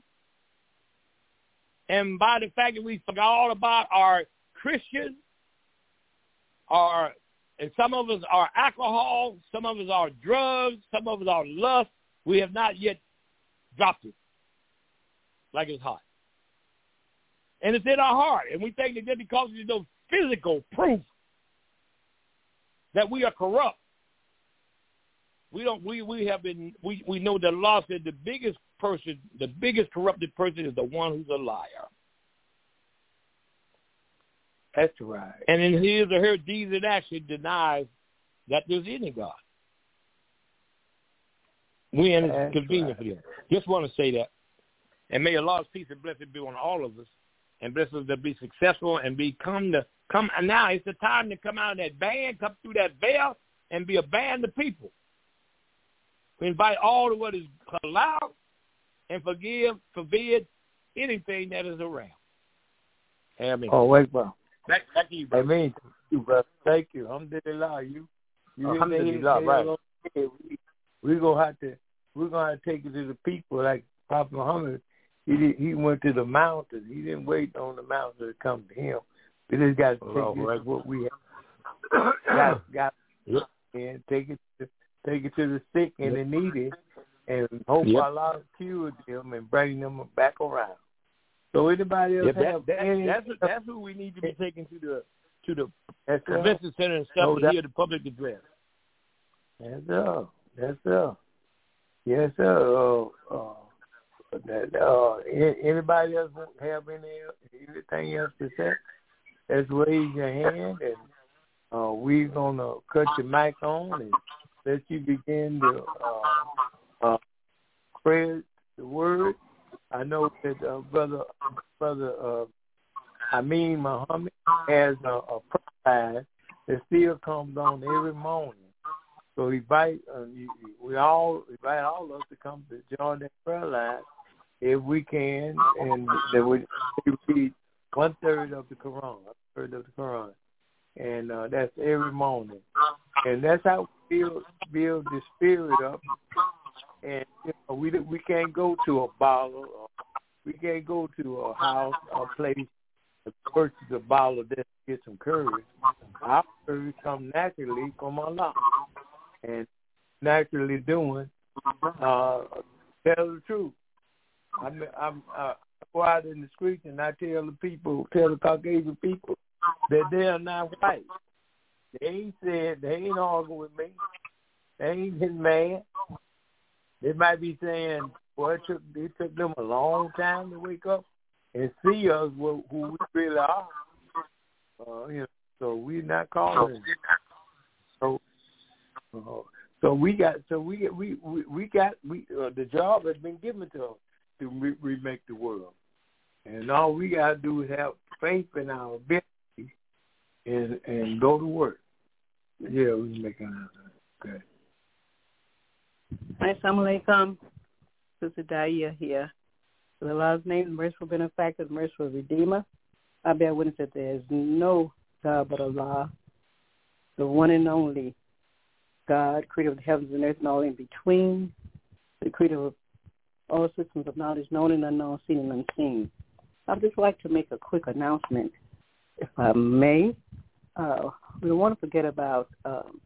And by the fact that we forgot all about our Christian, our, and some of us are alcohol, some of us are drugs, some of us are lust, we have not yet dropped it like it's hot. And it's in our heart. And we think that just because there's no physical proof that we are corrupt, we don't. We, we have been. We, we know that Allah said the biggest person, the biggest corrupted person, is the one who's a liar. That's right. And in his or her deeds and action denies that there's any God. We and it's convenient right. for them. Just want to say that. And may Allah's peace and blessing be on all of us, and bless us to be successful and become the come. And now it's the time to come out of that band, come through that veil, and be a band of people. We invite all of what is allowed and forgive, forbid anything that is around. Amen. Oh, wait, bro. Back, back to you, brother. Amen. Thank you, brother. Thank you. Alhamdulillah. You, you Alhamdulillah, right. We, we're going to have to, we're going to have to take it to the people like Prophet Muhammad. He did, he went to the mountains. He didn't wait on the mountains to come to him. We just got to take oh, it right. to what we have. got, got yep. and take it to Take it to the sick and yep. the needy, and hope yep. Allah cured them and bring them back around. So anybody else yep, that, have that, any? That's that's who we need to be taking to the to the convention center and stuff no, to hear the public address. Yes, sir. Yes, sir. Yes, sir. Uh, uh, that, uh, anybody else have any anything else to say? Let's raise your hand, and uh, we're gonna cut your mic on and let you begin to uh, uh, spread the word. I know that uh, brother, brother uh, Amin Muhammad has a, a prayer line that still comes on every morning. So invite uh, you, we all invite all of us to come to join that prayer line if we can, and that we read one third of the Quran, one third of the Quran, and uh, that's every morning, and that's how we build build the spirit up. And you know, we we can't go to a bottle, or we can't go to a house or a place to purchase a bottle just to get some courage. Our courage comes naturally from Allah, and naturally doing uh, tell the truth. I'm I'm uh, go out in the streets and I tell the people, tell the Caucasian people that they are not white. They ain't said, they ain't arguing with me. They ain't getting mad. They might be saying, boy, it took, it took them a long time to wake up and see us who, who we really are. Uh, you know, so we're not calling. So, uh, so we got, so we we we, we got, we uh, the job has been given to us to re- remake the world, and all we gotta do is have faith in our ability and and go to work. Yeah, we can make an answer. Okay. Assalamu alaikum. Sister Daya here. For the Allah's name, the merciful benefactor, the merciful redeemer, I bear witness that there is no God but Allah, the one and only God, creator of the heavens and earth and all in between, the creator of all systems of knowledge, known and unknown, seen and unseen. I'd just like to make a quick announcement, if I may. Uh, we don't want to forget about um,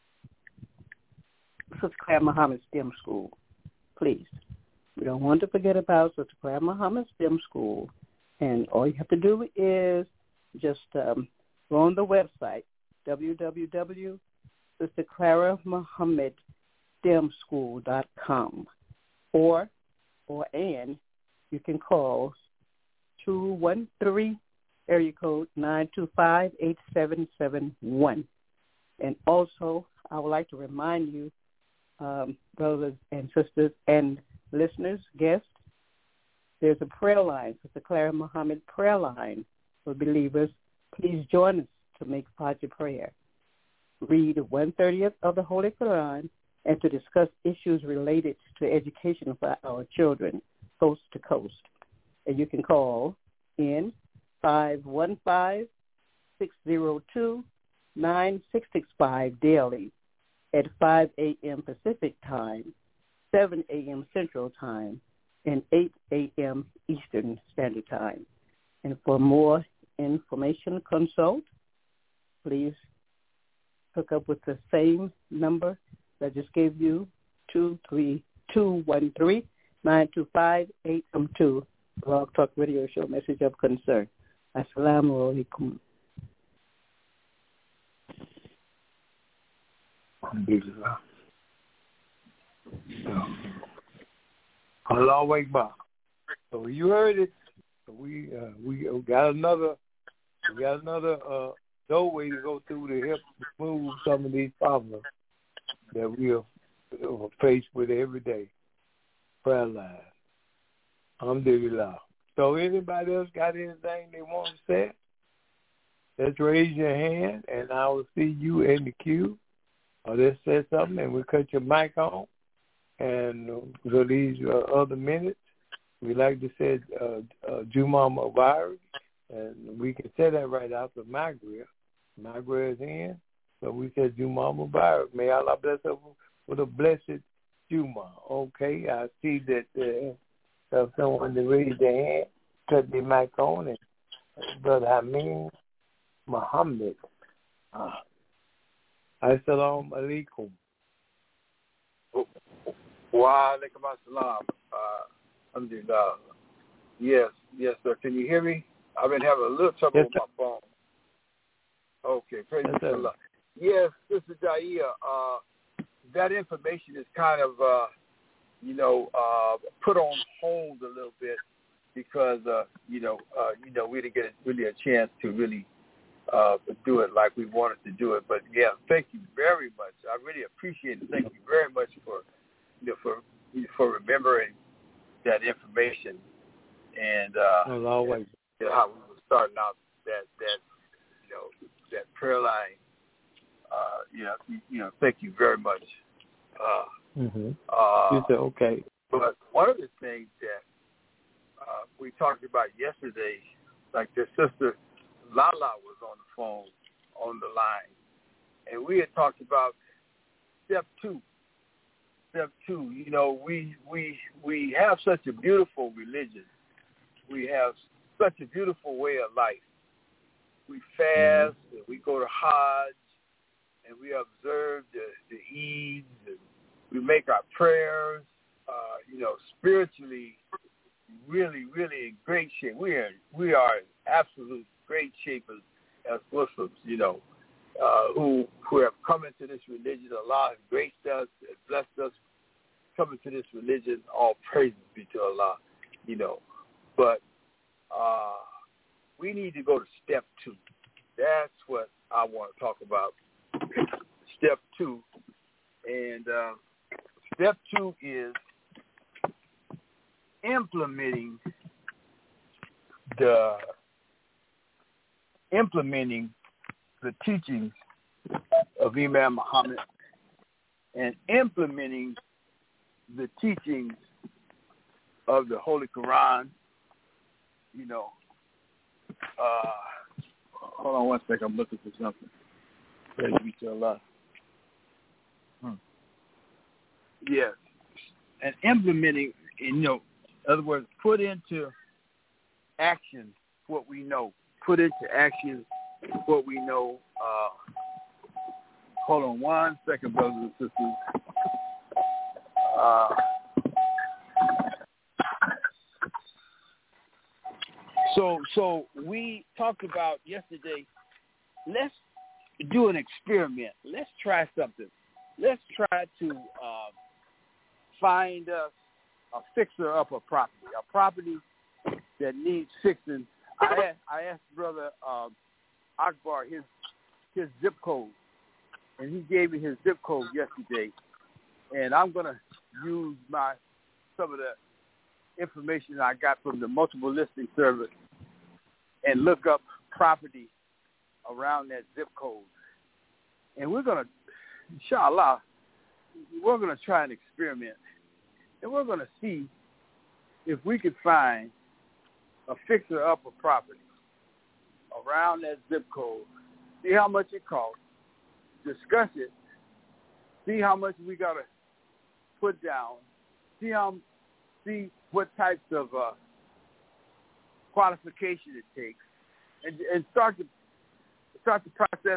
Sister Claire Muhammad's STEM School, please. We don't want to forget about Sister Claire Muhammad's STEM School. And all you have to do is just um, go on the website, w w w dot sister clara muhammad stem school dot com. Or, or and you can call two one three, area code nine two five, eight seven seven one. And also, I would like to remind you, um, brothers and sisters and listeners, guests, there's a prayer line, Sister Clara Muhammad prayer line for believers. Please join us to make Fajr prayer. Read one thirtieth of the Holy Quran and to discuss issues related to education for our children, coast to coast. And you can call in five one five, six zero two, nine six six five daily at five a.m. Pacific Time, seven a.m. Central Time, and eight a.m. Eastern Standard Time. And for more information, consult, please hook up with the same number that I just gave you, two three two one three, nine two five, eight seven two, Blog Talk Radio Show, Message of Concern. Assalamu alaikum. Alhamdulillah. Allah Akbar. So you heard it. So we uh, we got another we got another uh, doorway to go through to help remove some of these problems that we are uh, faced with every day. Prayer line. Alhamdulillah. So anybody else got anything they want to say? Let's raise your hand, and I will see you in the queue. Or let's say something, and we'll cut your mic on. And for these uh, other minutes, we like to say uh, uh, Juma Mubarak, and we can say that right after Maghrib. Maghrib is in, so we said Juma Mubarak. May Allah bless us with a blessed Juma. Okay, I see that uh, uh, someone to raise their hand, cut their mic on, and uh, Brother Amin Muhammad. Uh, Assalamu alaikum. Wa alaikum assalam. Uh, alhamdulillah. Yes, yes, sir. Can you hear me? I've been having a little trouble yes, with my phone. Okay, praise yes, Allah. Yes, Sister Jaiya, uh, that information is kind of, uh, you know, uh, put on hold a little bit because, uh, you know, uh, you know, we didn't get really a chance to really uh, do it like we wanted to do it. But yeah, thank you very much. I really appreciate it. Thank you very much for, you know, for for remembering that information and uh, well, always. And how we were starting out that that you know that prayer line. Uh, you know, you, you know, thank you very much. Uh, mm-hmm. uh, you said okay. But one of the things that uh, we talked about yesterday, like the sister Lala was on the phone on the line, and we had talked about step two. Step two, you know, we we we have such a beautiful religion. We have such a beautiful way of life. We fast, mm-hmm. and we go to Hajj, and we observe the, the Eids, and we make our prayers. Uh, you know, spiritually, really, really in great shape. We are we are in absolute great shape as, as Muslims. You know, uh, who who have come into this religion. Allah has graced us and blessed us coming to this religion. All praises be to Allah. You know, but uh, we need to go to step two. That's what I want to talk about. Step two, and uh, step two is implementing the implementing the teachings of Imam Muhammad and implementing the teachings of the Holy Quran. You know, uh, hold on one second. I'm looking for something. Praise be to Allah. Hmm. Yes, and implementing, you know, in other words, put into action what we know. Put into action what we know. Uh, hold on one second, brothers and sisters. Uh, so, so we talked about yesterday. Let's do an experiment. Let's try something. Let's try to uh, find us a fixer-upper property, a property that needs fixing. I asked, I asked Brother um, Akbar his his zip code, and he gave me his zip code yesterday. And I'm gonna use my some of the information I got from the multiple listing service and look up property around that zip code. And we're gonna, inshallah, we're gonna try an experiment, and we're gonna see if we could find a fixer-upper property around that zip code, see how much it costs, discuss it, see how much we got to put down, see how, see what types of uh, qualification it takes, and, and start the start the process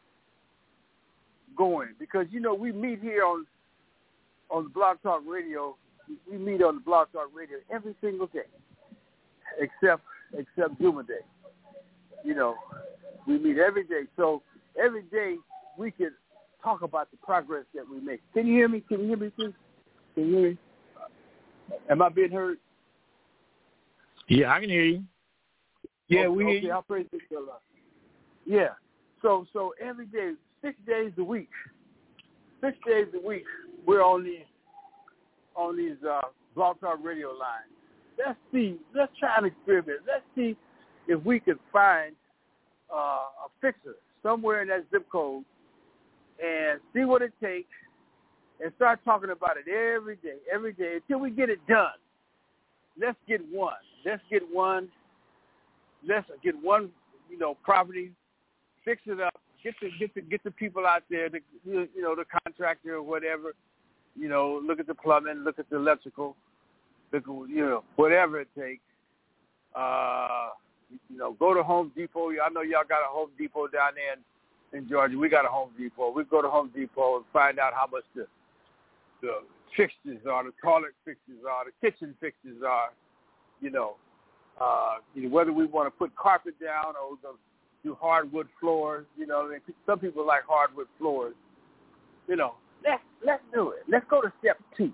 going. Because, you know, we meet here on on the Blog Talk Radio. We meet on the Blog Talk Radio every single day. Except except Juma Day. You know, we meet every day. So every day we can talk about the progress that we make. Can you hear me? Can you hear me, please? Can you hear me? Am I being heard? Yeah, I can hear you. Yeah, okay, we hear okay. you. I'll praise Allah. Yeah. So so every day, six days a week, six days a week, we're on these on these uh, Blog Talk Radio lines. Let's see. Let's try an experiment. Let's see if we can find uh, a fixer somewhere in that zip code and see what it takes and start talking about it every day, every day until we get it done. Let's get one. Let's get one. Let's get one. You know, property. Fix it up. Get the get the get the people out there. The, you know, the contractor or whatever. You know, look at the plumbing. Look at the electrical. You know, whatever it takes. Uh, you know, go to Home Depot. I know y'all got a Home Depot down there in, in Georgia. We got a Home Depot. We go to Home Depot and find out how much the the fixtures are, the toilet fixtures are, the kitchen fixtures are. You know, uh, you know whether we want to put carpet down or we're gonna do hardwood floors. You know, some people like hardwood floors. You know, let's let's do it. Let's go to step two.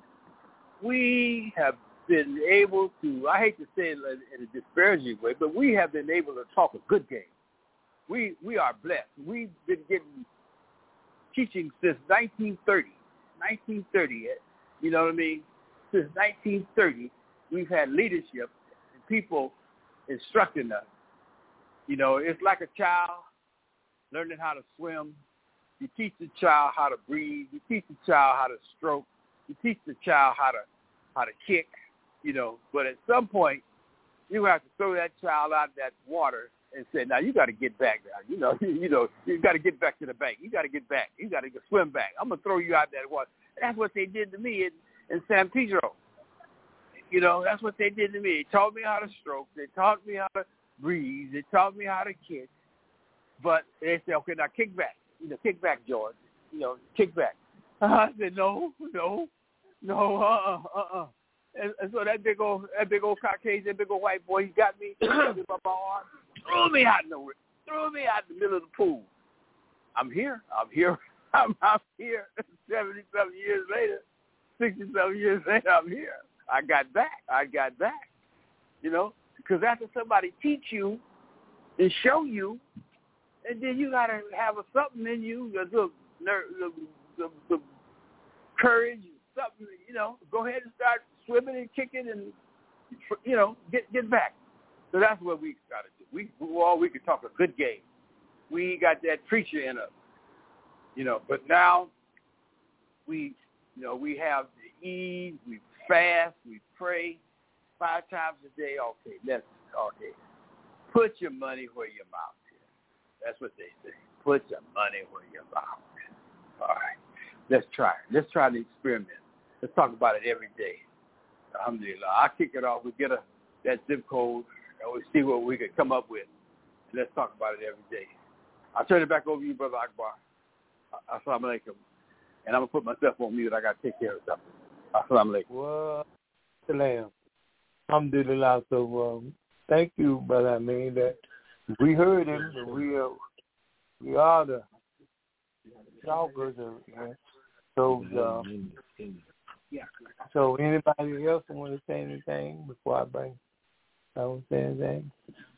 We have been able to, I hate to say it in a disparaging way, but we have been able to talk a good game. We we are blessed. We've been getting teaching since nineteen thirty. nineteen thirty, you know what I mean? Since nineteen thirty, we've had leadership and people instructing us. You know, it's like a child learning how to swim. You teach the child how to breathe. You teach the child how to stroke. You teach the child how to how to kick, you know. But at some point, you have to throw that child out in that water and say, "Now you got to get back now. You know, you know, you got to get back to the bank. You got to get back. You got to swim back. I'm gonna throw you out that water." That's what they did to me in, in San Pedro. You know, that's what they did to me. They taught me how to stroke. They taught me how to breathe. They taught me how to kick. But they said, "Okay, now kick back. You know, kick back, George. You know, kick back." I said, "No, no." No, uh-uh, uh-uh. And, and so that big old, that big old Caucasian, that big old white boy, he got me, he got me by my arm, threw me out nowhere, threw me out in the middle of the pool. I'm here, I'm here, I'm, I'm here. seventy-seven years later, sixty-seven years later, I'm here. I got back, I got back. You know, because after somebody teach you and show you, and then you got to have a, something in you, the, the, the, the, the courage, something, you know, go ahead and start swimming and kicking and, you know, get get back. So that's what we got to do. We, we all we can talk a good game. we ain't got that preacher in us, you know. But now we, you know, we have the ease, we fast, we pray five times a day. Okay, let's okay. Put your money where your mouth is. That's what they say. Put your money where your mouth is. All right, let's try it. Let's try the experiment. Let's talk about it every day. Alhamdulillah. I'll kick it off. We get a that zip code and we see what we can come up with. And let's talk about it every day. I'll turn it back over to you, Brother Akbar. Assalamu alaikum. And I'm going to put myself on mute. I got to take care of something. Assalamu alaikum. Well, salam. Alhamdulillah. So um, thank you, brother. I mean, that we heard him. And we, uh, we are the talkers. Uh, so, um, so anybody else want to say anything before I bring? I don't say anything.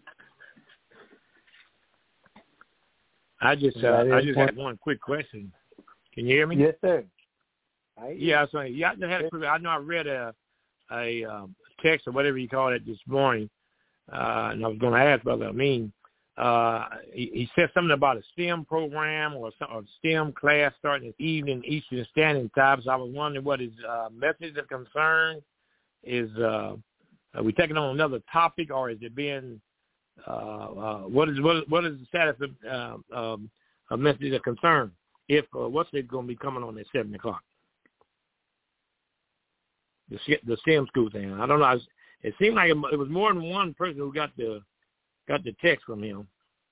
I just uh, I just had one quick question. Can you hear me? Yes, sir. I yeah, I was saying, yeah, I had a quick, I know I read a a um, text or whatever you call it this morning, uh, and I was going to ask Brother Amin. Uh, he, he said something about a STEM program or some or STEM class starting this evening Eastern Standing Time. So I was wondering what his uh, message of concern is. Uh, are we taking on another topic, or is it being uh, uh, what is what, what is the status of uh, um, a message of concern? If uh, what's it going to be coming on at seven o'clock? The the STEM school thing. I don't know. I was, it seemed like it was more than one person who got the got the text from him.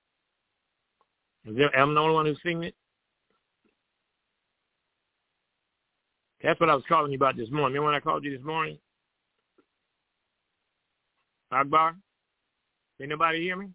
Is there, am I the only one who's seen it? That's what I was calling you about this morning. Remember when I called you this morning? Akbar? Did anybody hear me?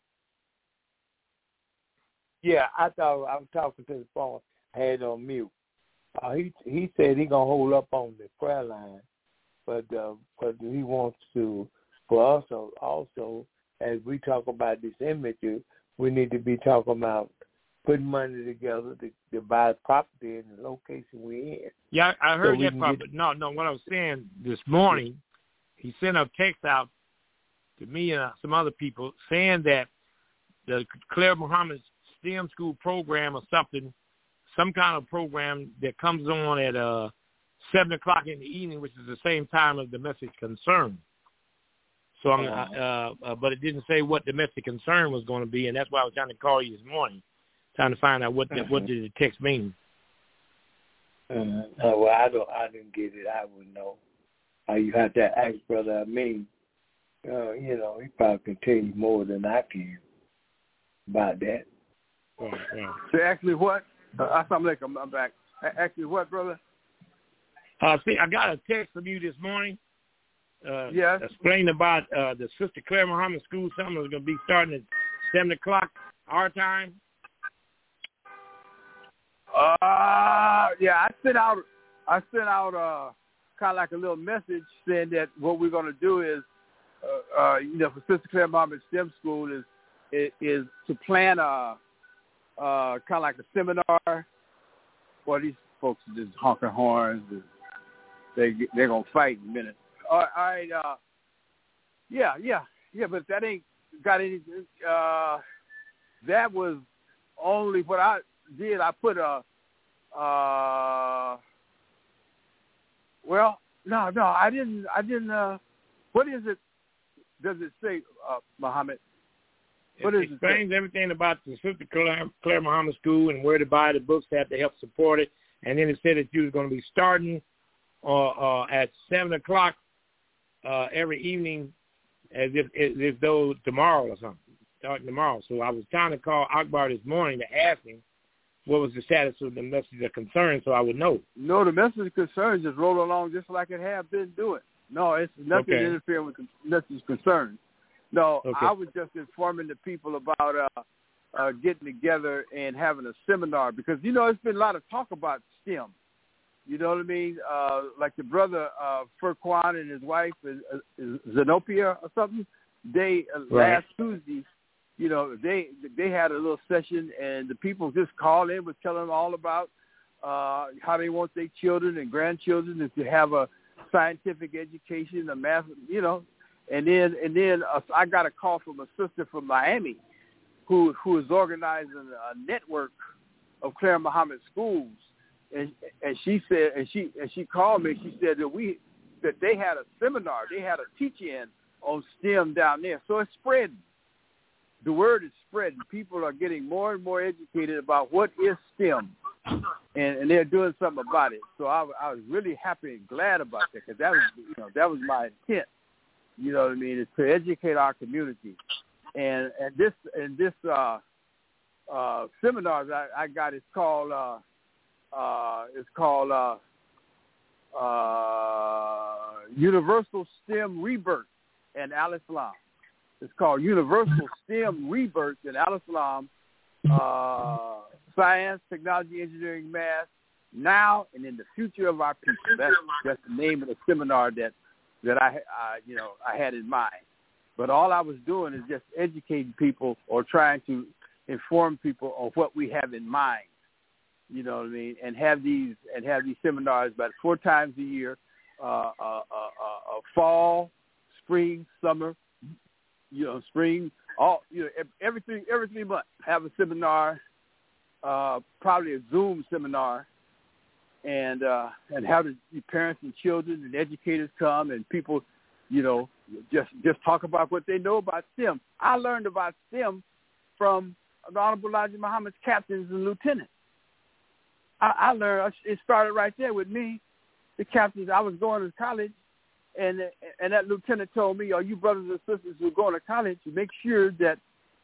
Yeah, I thought I was talking to the phone. I had it on mute. Uh, he he said he gonna hold up on the prayer line, but uh, but he wants to for us also as we talk about this imagery, we need to be talking about putting money together to, to buy property in the location we're in. Yeah, I heard so that part, but no, no. What I was saying this morning, he sent a text out to me and some other people saying that the Claire Muhammad STEM school program or something, some kind of program that comes on at uh, seven o'clock in the evening, which is the same time as the message concern. So, I'm, uh, uh, but it didn't say what the message concern was going to be, and that's why I was trying to call you this morning, trying to find out what the, what did the text mean. Uh, uh, well, I don't, I didn't get it. I wouldn't know. Uh, you have to ask Brother Amin. Uh, you know, he probably can tell you more than I can about that. Right, right. So actually what? Uh, Assalamu alaikum, I'm back. Actually what, brother? Uh, see, I got a text from you this morning. Uh, yes. Explaining about uh, the Sister Claire Muhammad School. Something is going to be starting at seven o'clock our time. Uh, yeah, I sent out, I sent out uh, kind of like a little message saying that what we're going to do is, uh, uh, you know, for Sister Claire Muhammad STEM School is is, is to plan a uh, kind of like a seminar. Well, these folks are just honking horns. They they're gonna fight in a minute. All right, all right uh, yeah, yeah, yeah, but that ain't got any. Uh, that was only what I did. I put a. Uh, well, no, no, I didn't. I didn't. Uh, what is it? Does it say, uh, Muhammad? What it is explains it everything about the Sister Claire, Claire Muhammad School and where to buy the books that to help support it. And then it said that you was going to be starting uh, uh, at seven o'clock uh, every evening, as if as if though tomorrow or something, starting tomorrow. So I was trying to call Akbar this morning to ask him what was the status of the message of concern, so I would know. No, the message of concern just roll along just like it have been doing. No, it's nothing okay. interfering with the message of concern. No, okay. I was just informing the people about uh, uh, getting together and having a seminar because, you know, there's been a lot of talk about STEM. You know what I mean? Uh, like the brother uh, Furquan and his wife, uh, Zenopia or something, they uh, right. last Tuesday, you know, they they had a little session and the people just called in, was telling them all about uh, how they want their children and grandchildren to have a scientific education, a math, you know. And then, and then uh, I got a call from a sister from Miami, who who is organizing a network of Claire Muhammad schools, and and she said, and she and she called me. She said that we that they had a seminar, they had a teach-in on STEM down there, so it's spreading. The word is spreading. People are getting more and more educated about what is STEM, and, and they're doing something about it. So I, I was really happy and glad about that, because that was, you know, that was my intent. You know what I mean? Is to educate our community. And and this and this uh, uh, seminars I, I got is called uh, uh, it's called uh, uh, Universal STEM Rebirth and Al-Islam. It's called Universal STEM Rebirth and Al-Islam, uh, Science, Technology, Engineering, Math, Now and in the Future of Our People. That's that's the name of the seminar that that I, I you know I had in mind. But all I was doing is just educating people or trying to inform people of what we have in mind. You know what I mean? And have these and have these seminars about four times a year, uh, uh, uh, uh, fall, spring, summer. You know, spring, all you know, every three every three months have a seminar, uh, probably a Zoom seminar, and uh, and have the parents and children and educators come and people, you know, just just talk about what they know about STEM. I learned about STEM from the Honorable Elijah Muhammad's captains and lieutenants. I, I learned it started right there with me. The captains, I was going to college. And and that lieutenant told me, "Are you brothers and sisters who are going to college, make sure that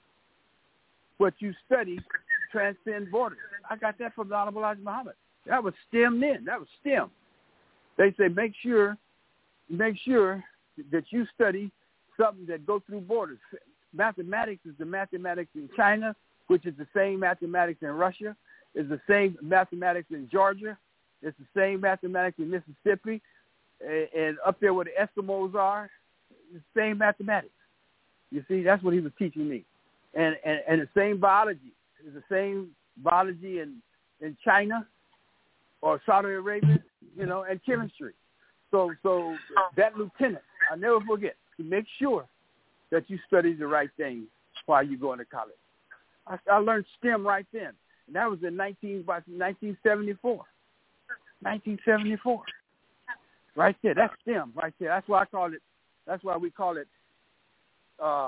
what you study transcend borders." I got that from the Honorable Elijah Muhammad. That was STEM then. That was STEM. They say make sure, make sure that you study something that goes through borders. Mathematics is the mathematics in China, which is the same mathematics in Russia. It's the same mathematics in Georgia. It's the same mathematics in Mississippi. And up there where the Eskimos are, the same mathematics. You see, that's what he was teaching me. And and, and the same biology. It's the same biology in, in China or Saudi Arabia, you know, and chemistry. So so that lieutenant, I'll never forget, to make sure that you study the right things while you're going to college. I, I learned STEM right then. And that was in nineteen, nineteen seventy-four. nineteen seventy-four. Right there, that's STEM right there. That's why I call it. That's why we call it uh,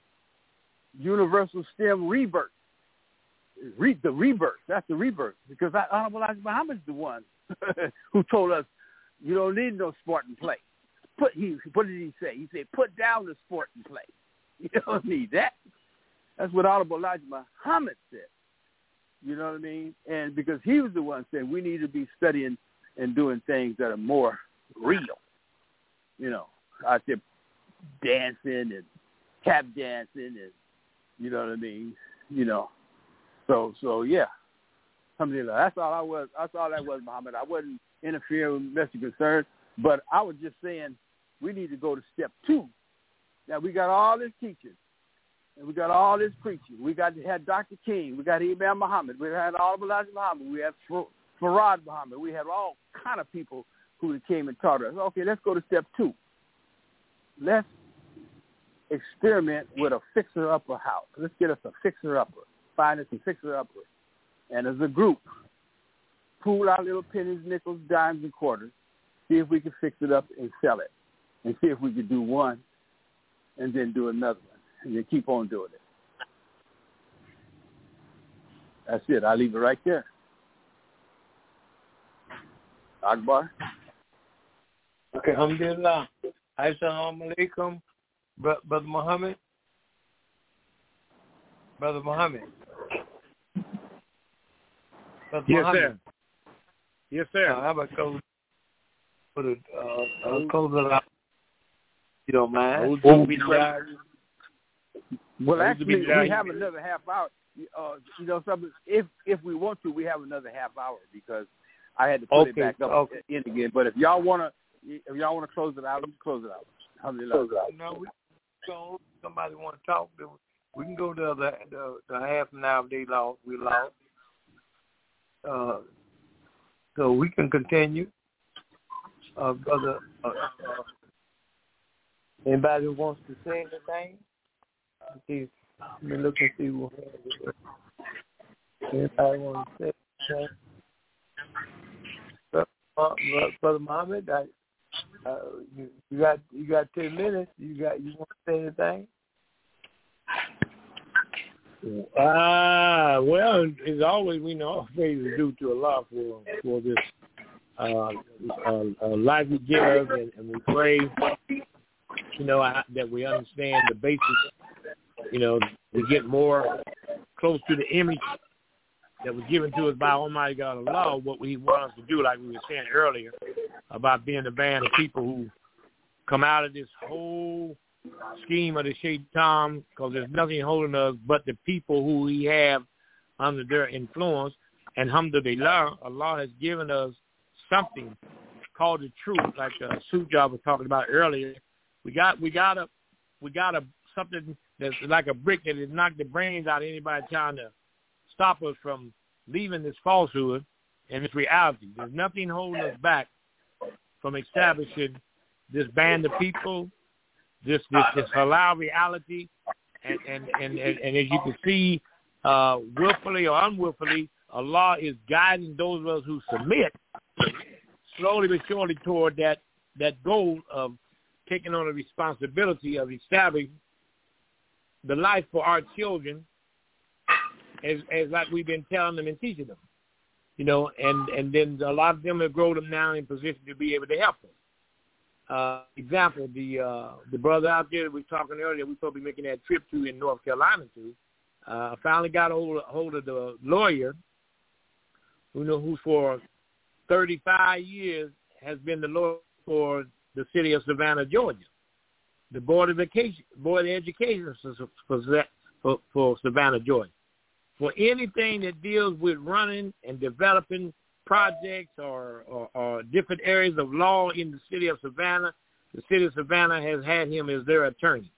Universal STEM Rebirth. Re- the rebirth. That's the rebirth, because Honorable Elijah Muhammad's the one who told us you don't need no sport and play. Put he. What did he say? He said, "Put down the sport and play." You don't need that. That's what Honorable Elijah Muhammad said. You know what I mean? And because he was the one saying we need to be studying and doing things that are more real, you know, out there dancing and tap dancing and, you know what I mean, you know. So, so yeah, alhamdulillah. That's all I was. That's all that was, Muhammad. I wasn't interfering with domestic concerns, but I was just saying we need to go to step two. Now we got all this teaching, and we got all this preaching. We got to have Doctor King. We got Imam Muhammad. We had all of Elijah Muhammad. We have Farad Muhammad. We have all kind of people who came and taught us. Okay, let's go to step two. Let's experiment with a fixer-upper house. Let's get us a fixer-upper. Find us a fixer-upper. And as a group, pool our little pennies, nickels, dimes, and quarters. See if we can fix it up and sell it. And see if we can do one and then do another one. And then keep on doing it. That's it. I'll leave it right there. Akbar. Okay, alhamdulillah. Assalamu alaikum, Brother Muhammad. Brother Muhammad. Brother yes, Muhammad. sir. Yes, sir. Uh, how about close, put it, uh, uh, close it out? You don't mind? Well, well actually, we have another half hour. Uh, you know, something. If if we want to, we have another half hour because I had to put okay, it back up okay. in again. But if y'all wanna, if y'all wanna close it out, let's close it out. Alhamdulillah. No, we so somebody want to talk. We can go to the the, the half an hour they lost. We lost. Uh, so we can continue. Uh, brother, uh, uh, anybody who wants to say anything? Please Let me look and see what anybody want to say. Okay. Uh, Brother Muhammad, I, uh, you, you got you got ten minutes. You got you want to say anything? Uh, well, as always, we know all praise is due to Allah for for this uh, uh, uh, life He gives, and, and we pray, you know, I, that we understand the basics. You know, we get more close to the image that was given to us by Almighty God Allah, what He wants us to do, like we were saying earlier, about being a band of people who come out of this whole scheme of the shaitan, because there's nothing holding us but the people who we have under their influence. And alhamdulillah, Allah has given us something called the truth, like uh, Sujah was talking about earlier. We got, we got a, we got a something that's like a brick that has knocked the brains out of anybody trying to stop us from leaving this falsehood and this reality. There's nothing holding us back from establishing this band of people, this this, this halal reality, and and, and, and, and as you can see, uh, willfully or unwillfully, Allah is guiding those of us who submit slowly but surely toward that, that goal of taking on the responsibility of establishing the life for our children, as as like we've been telling them and teaching them, you know, and, and then a lot of them have grown them now in position to be able to help them. Uh, example, the uh, the brother out there that we were talking earlier, we supposed to be making that trip to in North Carolina to, uh, finally got a hold, a hold of the lawyer, who know who for thirty-five years has been the lawyer for the city of Savannah, Georgia, the Board of Education, Board of Education for, for, for Savannah, Georgia. For anything that deals with running and developing projects or, or, or different areas of law in the city of Savannah, the city of Savannah has had him as their attorney.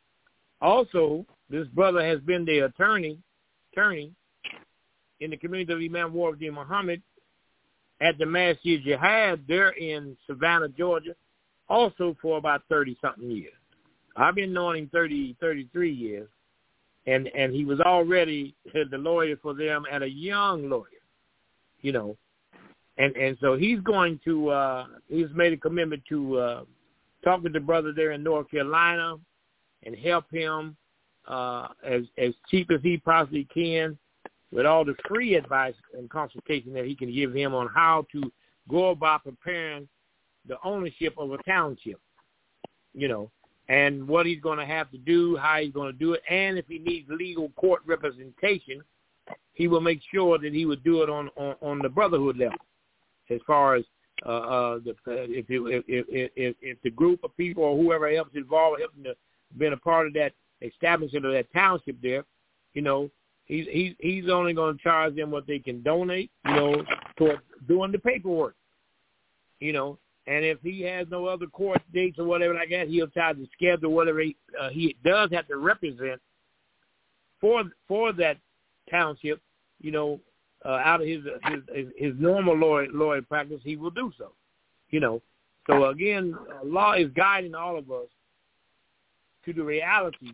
Also, this brother has been the attorney, attorney in the community of Imam Wafiddin Muhammad at the Masjid Jihad there in Savannah, Georgia, also for about thirty-something years. I've been knowing him thirty, thirty-three years, and, and he was already the lawyer for them at a young lawyer, you know. And and so he's going to, uh, he's made a commitment to uh, talk with the brother there in North Carolina and help him uh, as, as cheap as he possibly can with all the free advice and consultation that he can give him on how to go about preparing the ownership of a township, you know, and what he's going to have to do, how he's going to do it, and if he needs legal court representation, he will make sure that he would do it on, on, on the brotherhood level. As far as uh, uh, the, if, if, if, if, if the group of people or whoever else involved helping to been a part of that establishment of that township there, you know, he's he's he's only going to charge them what they can donate, you know, toward doing the paperwork, you know. And if he has no other court dates or whatever like that, he'll try to schedule whatever he, uh, he does have to represent for for that township, you know. Uh, out of his, his his normal lawyer, lawyer practice, he will do so, you know. So again, law is guiding all of us to the reality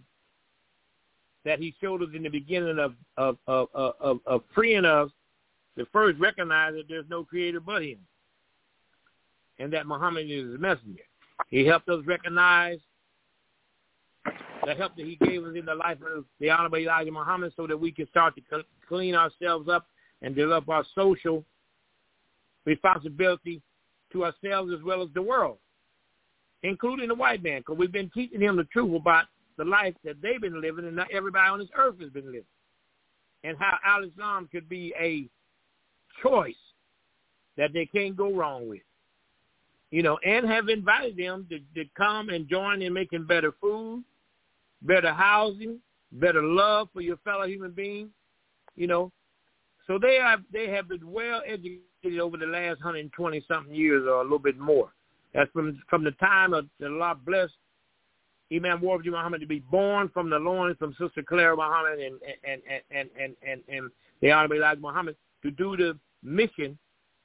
that he showed us in the beginning of of of of, of freeing us to first recognize that there's no creator but him, and that Muhammad is his messenger. He helped us recognize the help that he gave us in the life of the Honorable Elijah Muhammad, so that we can start to clean ourselves up and develop our social responsibility to ourselves as well as the world, including the white man, because we've been teaching him the truth about the life that they've been living and not everybody on this earth has been living, and how Al-Islam could be a choice that they can't go wrong with, you know, and have invited them to, to come and join in making better food, better housing, better love for your fellow human being, you know. So they have they have been well educated over the last one hundred twenty something years or a little bit more. That's from from the time of Allah blessed Imam Wafiddin Muhammad to be born from the loins from Sister Clara Muhammad and and and and and, and, and the Honorable Elijah Muhammad to do the mission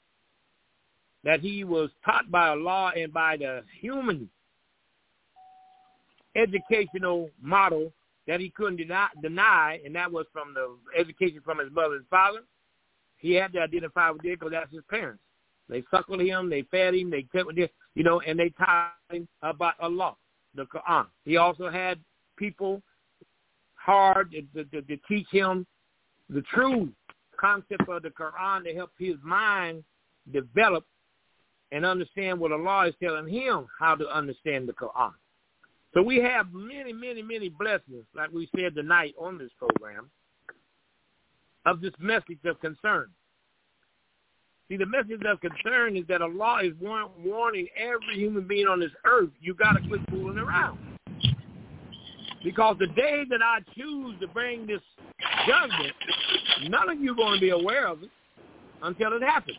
that he was taught by Allah and by the human educational model that he couldn't deny, deny, and that was from the education from his mother and father. He had to identify with it because that's his parents. They suckled him, they fed him, they kept him, you know, and they taught him about Allah, the Quran. He also had people hard to, to, to teach him the true concept of the Quran to help his mind develop and understand what Allah is telling him how to understand the Quran. So we have many, many, many blessings, like we said tonight on this program, of this message of concern. See, the message of concern is that Allah is warning every human being on this earth, you got to quit fooling around. Because the day that I choose to bring this judgment, none of you are going to be aware of it until it happens.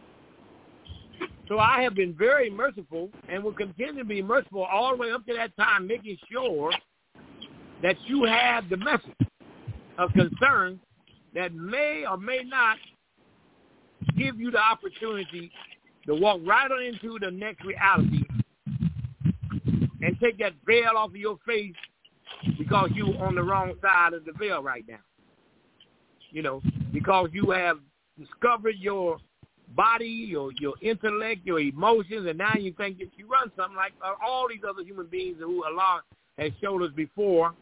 So I have been very merciful and will continue to be merciful all the way up to that time, making sure that you have the message of concern that may or may not give you the opportunity to walk right on into the next reality and take that veil off of your face because you're on the wrong side of the veil right now. You know, because you have discovered your body, your your intellect, your emotions, and now you think that you run something like uh, all these other human beings who Allah has showed us before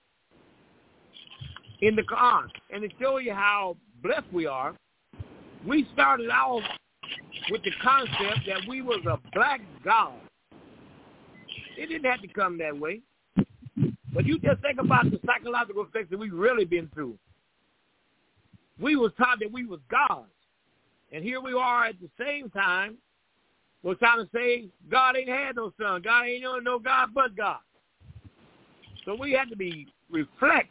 in the Quran. And to show you how blessed we are, we started off with the concept that we was a black God. It didn't have to come that way. But you just think about the psychological effects that we've really been through. We was taught that we was gods. And here we are at the same time, we're trying to say God ain't had no son. God ain't no, no God but God. So we had to be reflect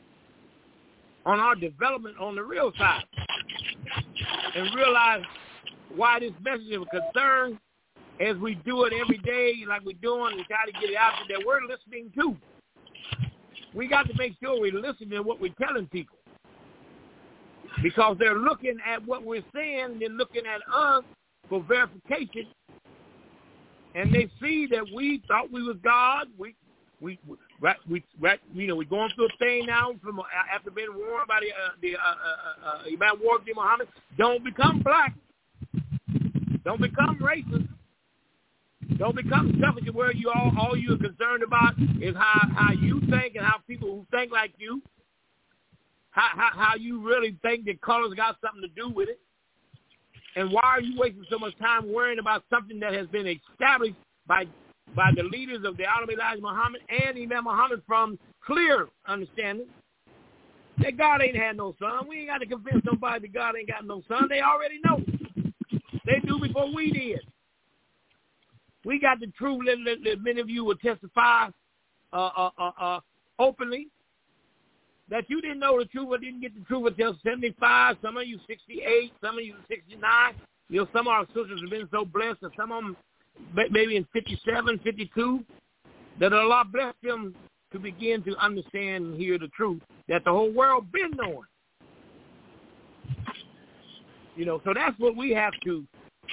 on our development on the real side and realize why this message of concern, as we do it every day like we're doing, we try to get it out there that we're listening to. We got to make sure we're listening to what we're telling people. Because they're looking at what we're saying, they're looking at us for verification, and they see that we thought we was God. We, we, right, we, right, you know, we're going through a thing now from uh, after being warned by the uh, the uh, uh, uh, Imam Wardi Muhammad. Don't become black. Don't become racist. Don't become selfish. Where you all all you're concerned about is how how you think and how people who think like you. How, how how you really think that colors got something to do with it. And why are you wasting so much time worrying about something that has been established by by the leaders of the Honorable Elijah Muhammad and Imam Muhammad from clear understanding that God ain't had no son. We ain't got to convince nobody that God ain't got no son. They already know. They knew before we did. We got the truth that many of you will testify uh, uh, uh, uh, openly. That you didn't know the truth or didn't get the truth until seventy-five, some of you sixty-eight, some of you sixty-nine. You know, some of our sisters have been so blessed, and some of them maybe in fifty-seven, fifty-two, that Allah blessed them to begin to understand and hear the truth that the whole world been knowing. You know, so that's what we have to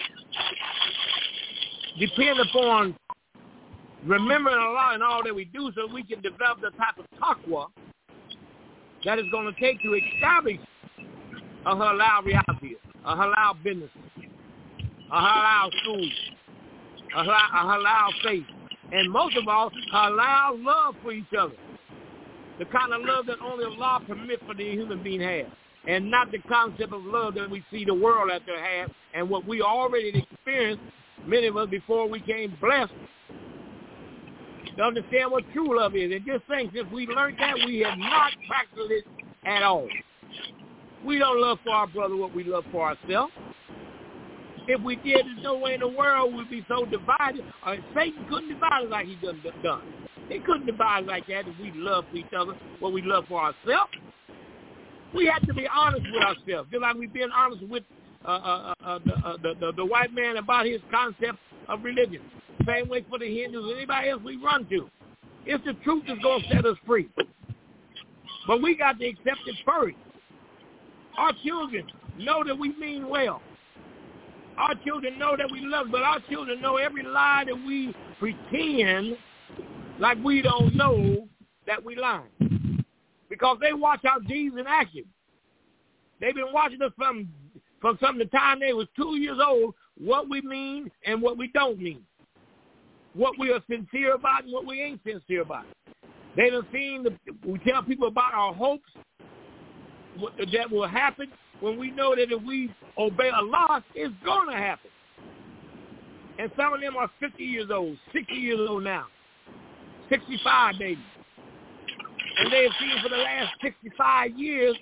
depend upon, remembering Allah in all that we do so we can develop the type of taqwa that is going to take to establish a halal reality, a halal business, a halal school, a halal, a halal faith, and most of all, halal love for each other. The kind of love that only Allah permits for the human being have, and not the concept of love that we see the world out there have, and what we already experienced, many of us before we came blessed, to understand what true love is. And just think, since we learned that, we have not practiced it at all. We don't love for our brother what we love for ourselves. If we did, there's no way in the world we'd be so divided. Or Satan couldn't divide us like he done done. He couldn't divide us like that if we love for each other what we love for ourselves. We have to be honest with ourselves, just like we've been honest with uh, uh, uh, the, uh, the, the, the white man about his concept of religion. Same way for the Hindus and anybody else we run to. It's the truth that's going to set us free. But we got to accept it first. Our children know that we mean well. Our children know that we love, but our children know every lie that we pretend like we don't know that we lie. because they watch our deeds in action. They've been watching us from from some the time they was two years old, what we mean and what we don't mean, what we are sincere about and what we ain't sincere about. They've seen the, we tell people about our hopes that will happen when we know that if we obey Allah, it's going to happen. And some of them are fifty years old, sixty years old now, sixty-five maybe. And they have seen for the last sixty-five years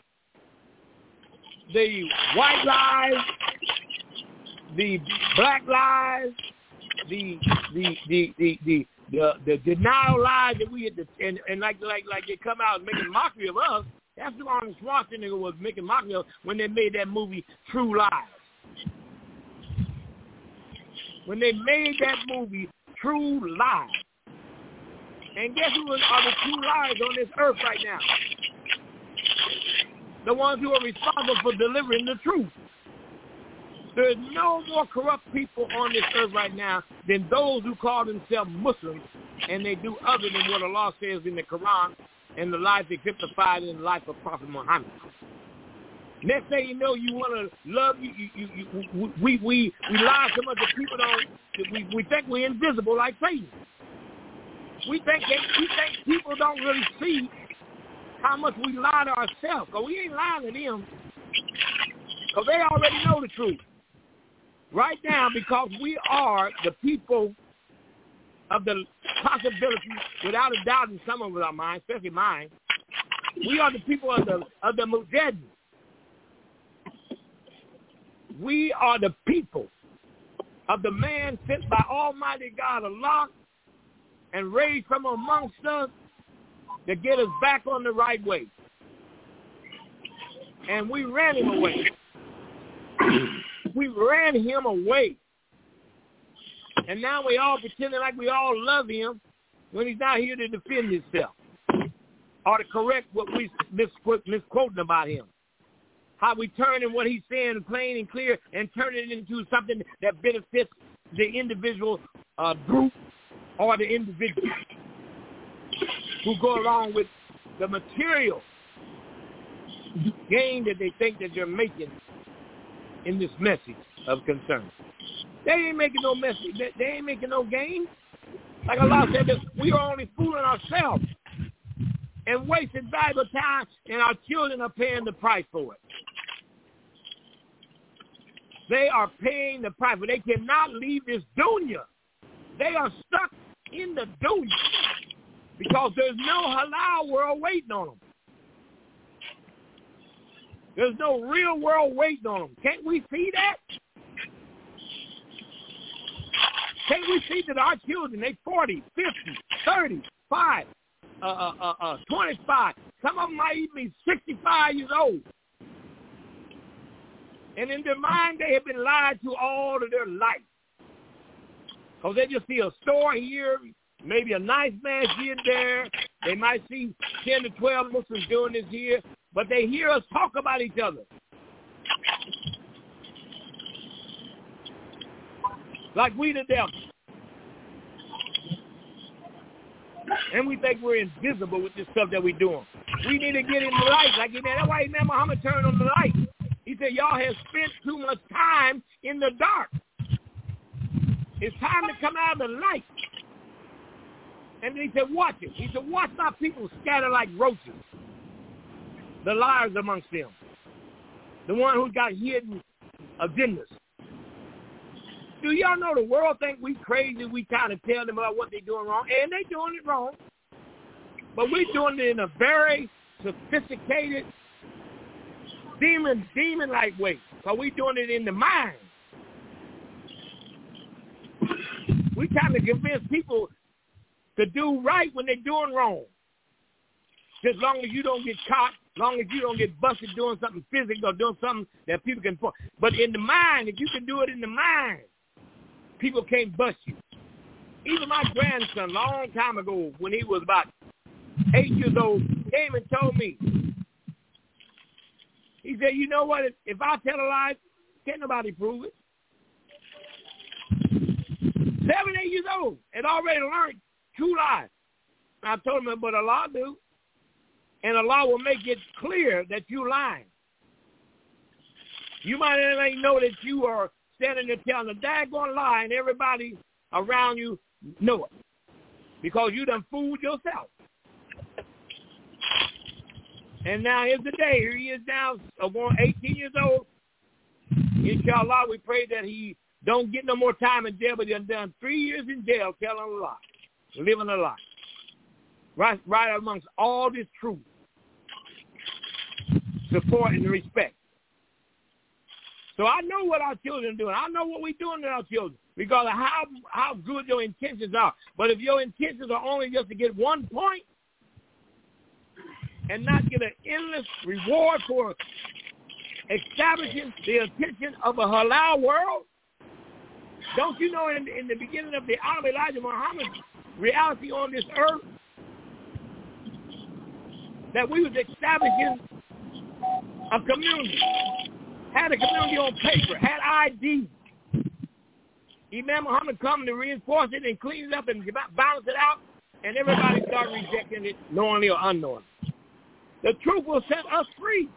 the white lies, the black lies, the the the the the, the, the denial lies that we had to, and, and like like like they come out making mockery of us. That's what Arnold Schwarzenegger was making mockery of when they made that movie True Lies. When they made that movie True Lies. And guess who are the true lies on this earth right now? The ones who are responsible for delivering the truth. There is no more corrupt people on this earth right now than those who call themselves Muslims, and they do other than what Allah says in the Quran and the life exemplified in the life of Prophet Muhammad. Next thing you know, you want to love you. you, you, you we, we, we lie so much that people don't. We, we think we're invisible like Satan. We think they, we think people don't really see how much we lie to ourselves. Because we ain't lying to them. Because they already know the truth. Right now, because we are the people of the possibility, without a doubt in some of our minds, especially mine, we are the people of the of the Mujahideen. We are the people of the man sent by Almighty God, Allah, and raised from amongst us to get us back on the right way. And we ran him away. We ran him away. And now we all pretending like we all love him when he's not here to defend himself or to correct what we misquote, misquoting about him. How we turning what he's saying plain and clear and turn it into something that benefits the individual uh, group or the individual who go along with the material gain that they think that they're making in this message of concern. They ain't making no message. They, they ain't making no gain. Like Allah said, that we are only fooling ourselves and wasting valuable time, and our children are paying the price for it. They are paying the price, but they cannot leave this dunya. They are stuck in the dunya because there's no halal world waiting on them. There's no real world waiting on them. Can't we see that? Can't we see that our children, they forty, fifty, thirty-five, uh, uh, uh, uh, twenty-five, some of them might even be sixty-five years old. And in their mind, they have been lied to all of their life. Because they just see a store here, maybe a nice masjid there. They might see ten to twelve Muslims doing this here, but they hear us talk about each other. Like we the devil. And we think we're invisible with this stuff that we're doing. We need to get in the light. Like that's why Imam Muhammad turned on the light. He said, y'all have spent too much time in the dark. It's time to come out of the light. And he said, watch it. He said, watch my people scatter like roaches. The liars amongst them. The one who got hidden agendas. Do y'all know the world think we crazy? We kind of tell them about what they're doing wrong, and they're doing it wrong. But we're doing it in a very sophisticated, demon, demon-like way. So we're doing it in the mind. We're trying to convince people to do right when they're doing wrong. Just as long as you don't get caught, as long as you don't get busted doing something physical or doing something that people can... But in the mind, if you can do it in the mind, people can't bust you. Even my grandson, a long time ago, when he was about eight years old, came and told me, he said, you know what, if, if I tell a lie, can't nobody prove it. Seven, eight years old, had already learned two lies. And I told him, but Allah do. and Allah will make it clear that you're lying. You might not even know that you are standing there telling a daggone lie, and everybody around you know it because you done fooled yourself. And now here's the day. Here he is now, eighteen years old. Inshallah, we pray that he don't get no more time in jail, but he done done three years in jail telling a lie, living a lie. Right, right amongst all this truth, support, and respect. So I know what our children are doing. I know what we're doing to our children, regardless of how, how good your intentions are. But if your intentions are only just to get one point and not get an endless reward for establishing the attention of a halal world, don't you know in, in the beginning of the hour of Elijah Muhammad's reality on this earth, that we was establishing a community, had a community on paper, had I D. Imam Muhammad come to reinforce it and clean it up and balance it out, and everybody started rejecting it knowingly or unknowingly. The truth will set us free.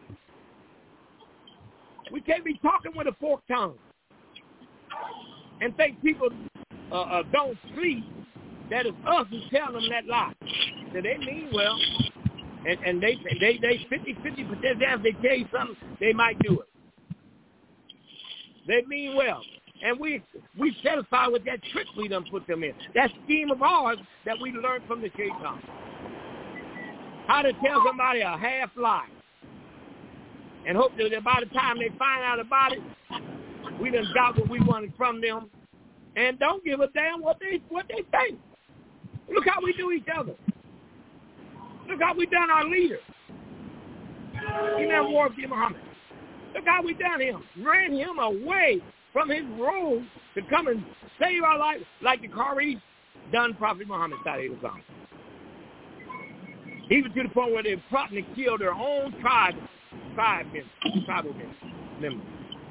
We can't be talking with a forked tongue and think people uh, uh, don't sleep. That is us who's telling them that lie. So they mean well, and, and they they they fifty percent chance they tell you something, they might do it. They mean well. And we we satisfied with that trick we done put them in. That scheme of ours that we learned from the shaitan. How to tell somebody a half lie. And hope that by the time they find out about it, we done got what we wanted from them. And don't give a damn what they what they think. Look how we do each other. Look how we done our leader. Imam Warfi Muhammad. Look how we done him. Ran him away from his role to come and save our life like the Quraysh done Prophet Muhammad sallallahu alaihi wasallam. Even to the point where they're plotting to kill their own tribe, tribe members, tribal members.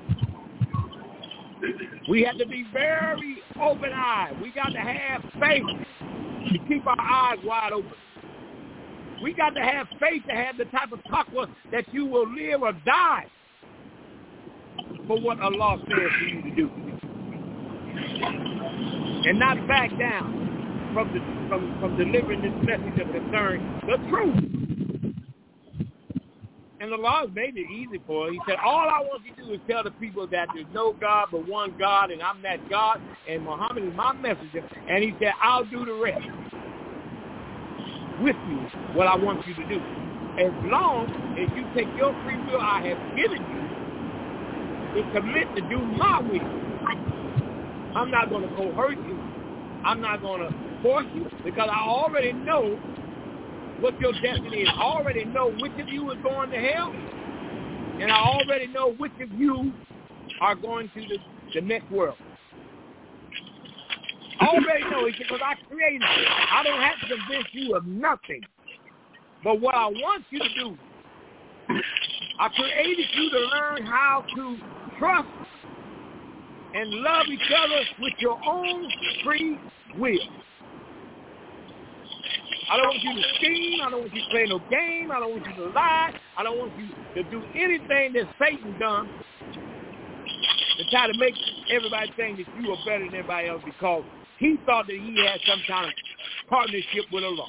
We have to be very open-eyed. We got to have faith to keep our eyes wide open. We got to have faith to have the type of taqwa that you will live or die for what Allah says for you to do. And not back down from the, from, from delivering this message of concern, the truth. And Allah made it easy for us. He said, all I want you to do is tell the people that there's no God but one God, and I'm that God, and Muhammad is my messenger. And he said, I'll do the rest with you, what I want you to do. As long as you take your free will I have given you to commit to do my will. I'm not going to coerce you. I'm not going to force you, because I already know what your destiny is. I already know which of you is going to hell, and I already know which of you are going to the, the next world. I already know it because I created it. I don't have to convince you of nothing. But what I want you to do, I created you to learn how to trust and love each other with your own free will. I don't want you to scheme. I don't want you to play no game. I don't want you to lie. I don't want you to do anything that Satan done to try to make everybody think that you are better than everybody else because he thought that he had some kind of partnership with Allah.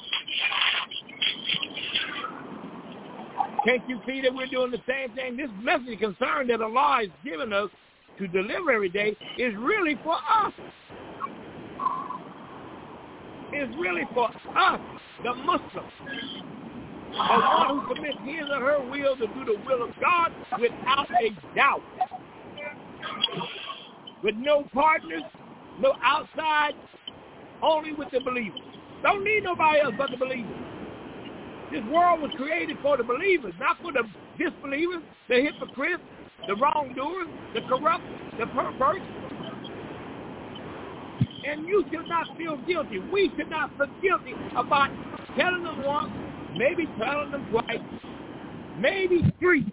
Can't you see that we're doing the same thing? This message concern that Allah has given us to deliver every day is really for us. It's really for us, the Muslims. A one who commits his or her will to do the will of God without a doubt. With no partners, no outside, only with the believers. Don't need nobody else but the believers. This world was created for the believers, not for the disbelievers, the hypocrites, the wrongdoers, the corrupt, the perverse. And you should not feel guilty. We should not feel guilty about telling them once, maybe telling them twice, maybe three.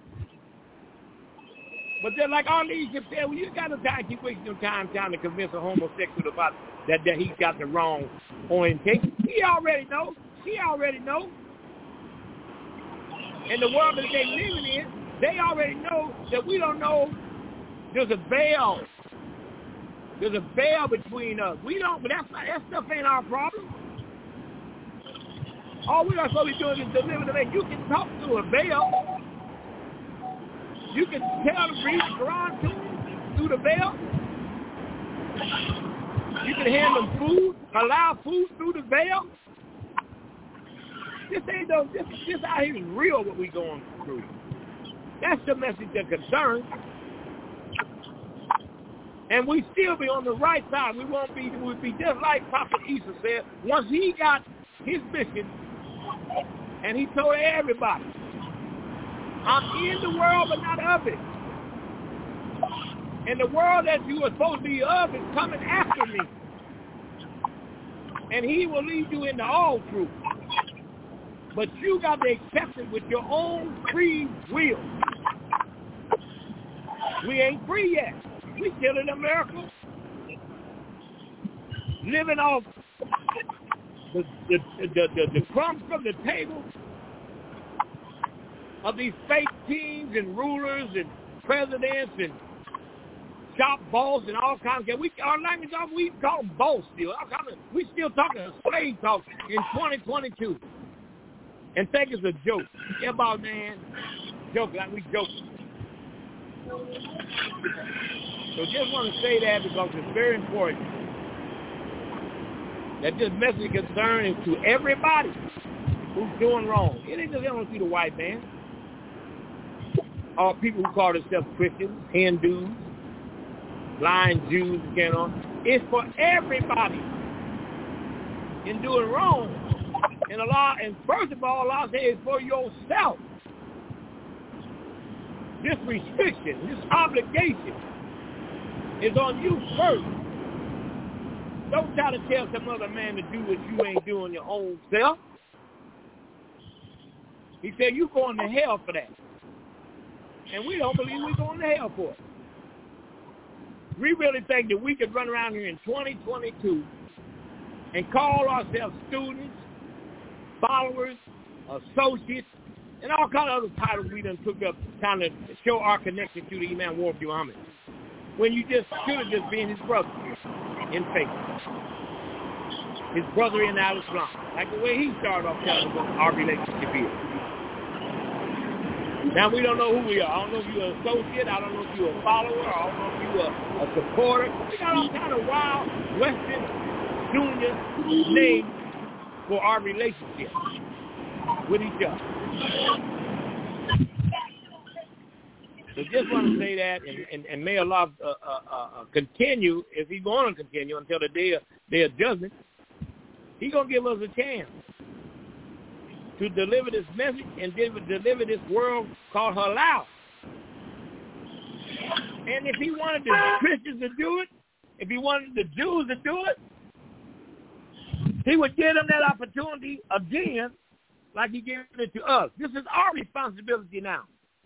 But they're like all these you say, well, you got to time keep wasting your time trying to convince a homosexual about that, that he's got the wrong orientation. He already knows. He already knows. And the world that they living in, they already know that we don't know there's a veil. There's a veil between us. We don't, but that's, that stuff ain't our problem. All we are supposed to be doing is deliver the veil. You can talk through a veil. You can tell the read the Quran to them through the veil. You can hand them food, allow food through the veil. This ain't no, this, this out here is real what we going through. That's the message that concerns. And we still be on the right side. We won't be, we'll be just like Prophet Isa said, once he got his mission, and he told everybody, I'm in the world but not of it. And the world that you are supposed to be of is coming after me. And he will lead you into all truth. But you got to accept it with your own free will. We ain't free yet. We still in America. Living off the, the, the, the, the crumbs from the table of these fake kings and rulers and presidents and shop boss and all kinds of, we, our language, we call them boss still. We still talking slave talk in twenty twenty-two. And think it's a joke. Everybody, man, joke like we joke. So just want to say that because it's very important that this message of concern is to everybody who's doing wrong. It ain't just to the white man. All people who call themselves Christians, Hindus, blind Jews, and carrying on. It's for everybody in doing wrong. And Allah, and first of all, Allah says it's for yourself. This restriction, this obligation is on you first. Don't try to tell some other man to do what you ain't doing your own self. He said you're going to hell for that. And we don't believe we're going to hell for it. We really think that we could run around here in twenty twenty-two and call ourselves students, followers, associates, and all kind of other titles we done took up trying to show our connection to the Imam Warfield Muhammad. When you just should have just been his brother in faith. His brother in Al-Islam. Like the way he started off telling us what our relationship is. Now we don't know who we are. I don't know if you're an associate. I don't know if you're a follower. I don't know if you're a, a supporter. We got all kind of wild Western Junior names for our relationship with each other. So just want to say that, and, and, and may Allah uh, uh, uh, continue, if he's going to continue until the day of, day of judgment, he's going to give us a chance to deliver this message and deliver this world called halal. And if he wanted the Christians to do it, if he wanted the Jews to do it, he would give them that opportunity again like he gave it to us. This is our responsibility now.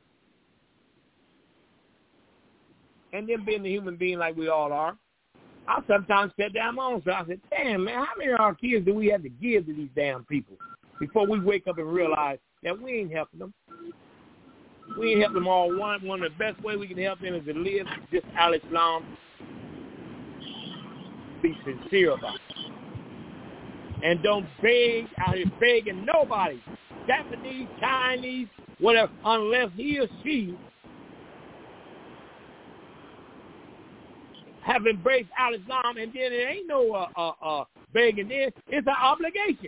And then being the human being like we all are, I sometimes sit down my own self. I said, damn, man, how many of our kids do we have to give to these damn people before we wake up and realize that we ain't helping them? We ain't helping them all. One, one of the best ways we can help them is to live this Al-Islam. Be sincere about it. And don't beg out here begging nobody, Japanese, Chinese, whatever, unless he or she have embraced Al-Islam, and then it ain't no uh, uh, uh, begging this. It's an obligation.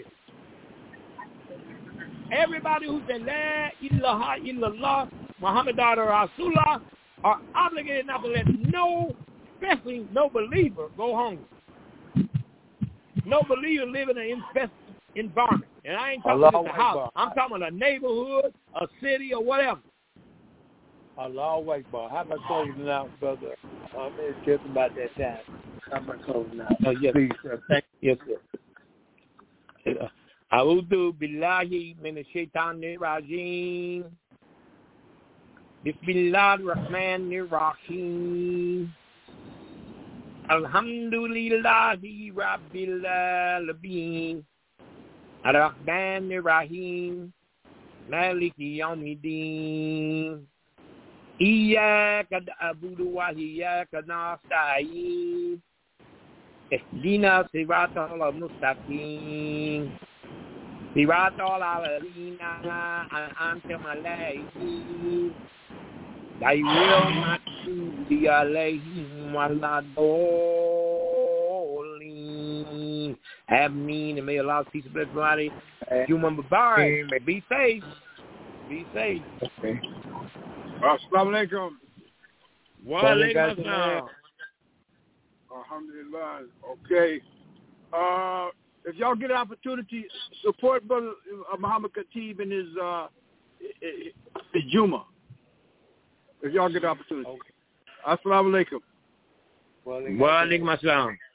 Everybody who said La ilaha illallah Muhammad Rasulullah are obligated not to let no, especially no believer, go hungry. No believer live in an infested environment. And I ain't talking about the house. I'm talking about a neighborhood, a city, or whatever. Allahu Akbar. How about closing out, brother? Um, it's just about that time. How about closing out? Oh, yes. Please, sir. Thank you. Yes, sir. A'udhu billahi minash shaitanir rajim. Bismillahir rahmanir rahim. Alhamdulillahi rabbil alamin. Ar-Rahmanir Rahim. Maliki Yawmiddin. Iyyaka na'budu wa iyyaka nasta'in. Ihdina siratal mustaqim. Siratal ladzina an'amta 'alaihim. Ghayril maghdubi 'alaihim waladdallin. Ameen. And may Allah peace and bless everybody. Human Mubarak. Be safe. Be safe. Okay. Assalamu alaikum. Wa alaikum assalam. Alhamdulillah. Okay. Uh, if y'all get an opportunity, support Brother Muhammad Khatib in his uh, his Juma. If y'all get the opportunity. Okay. Assalamu alaikum. Wa alaikum assalam.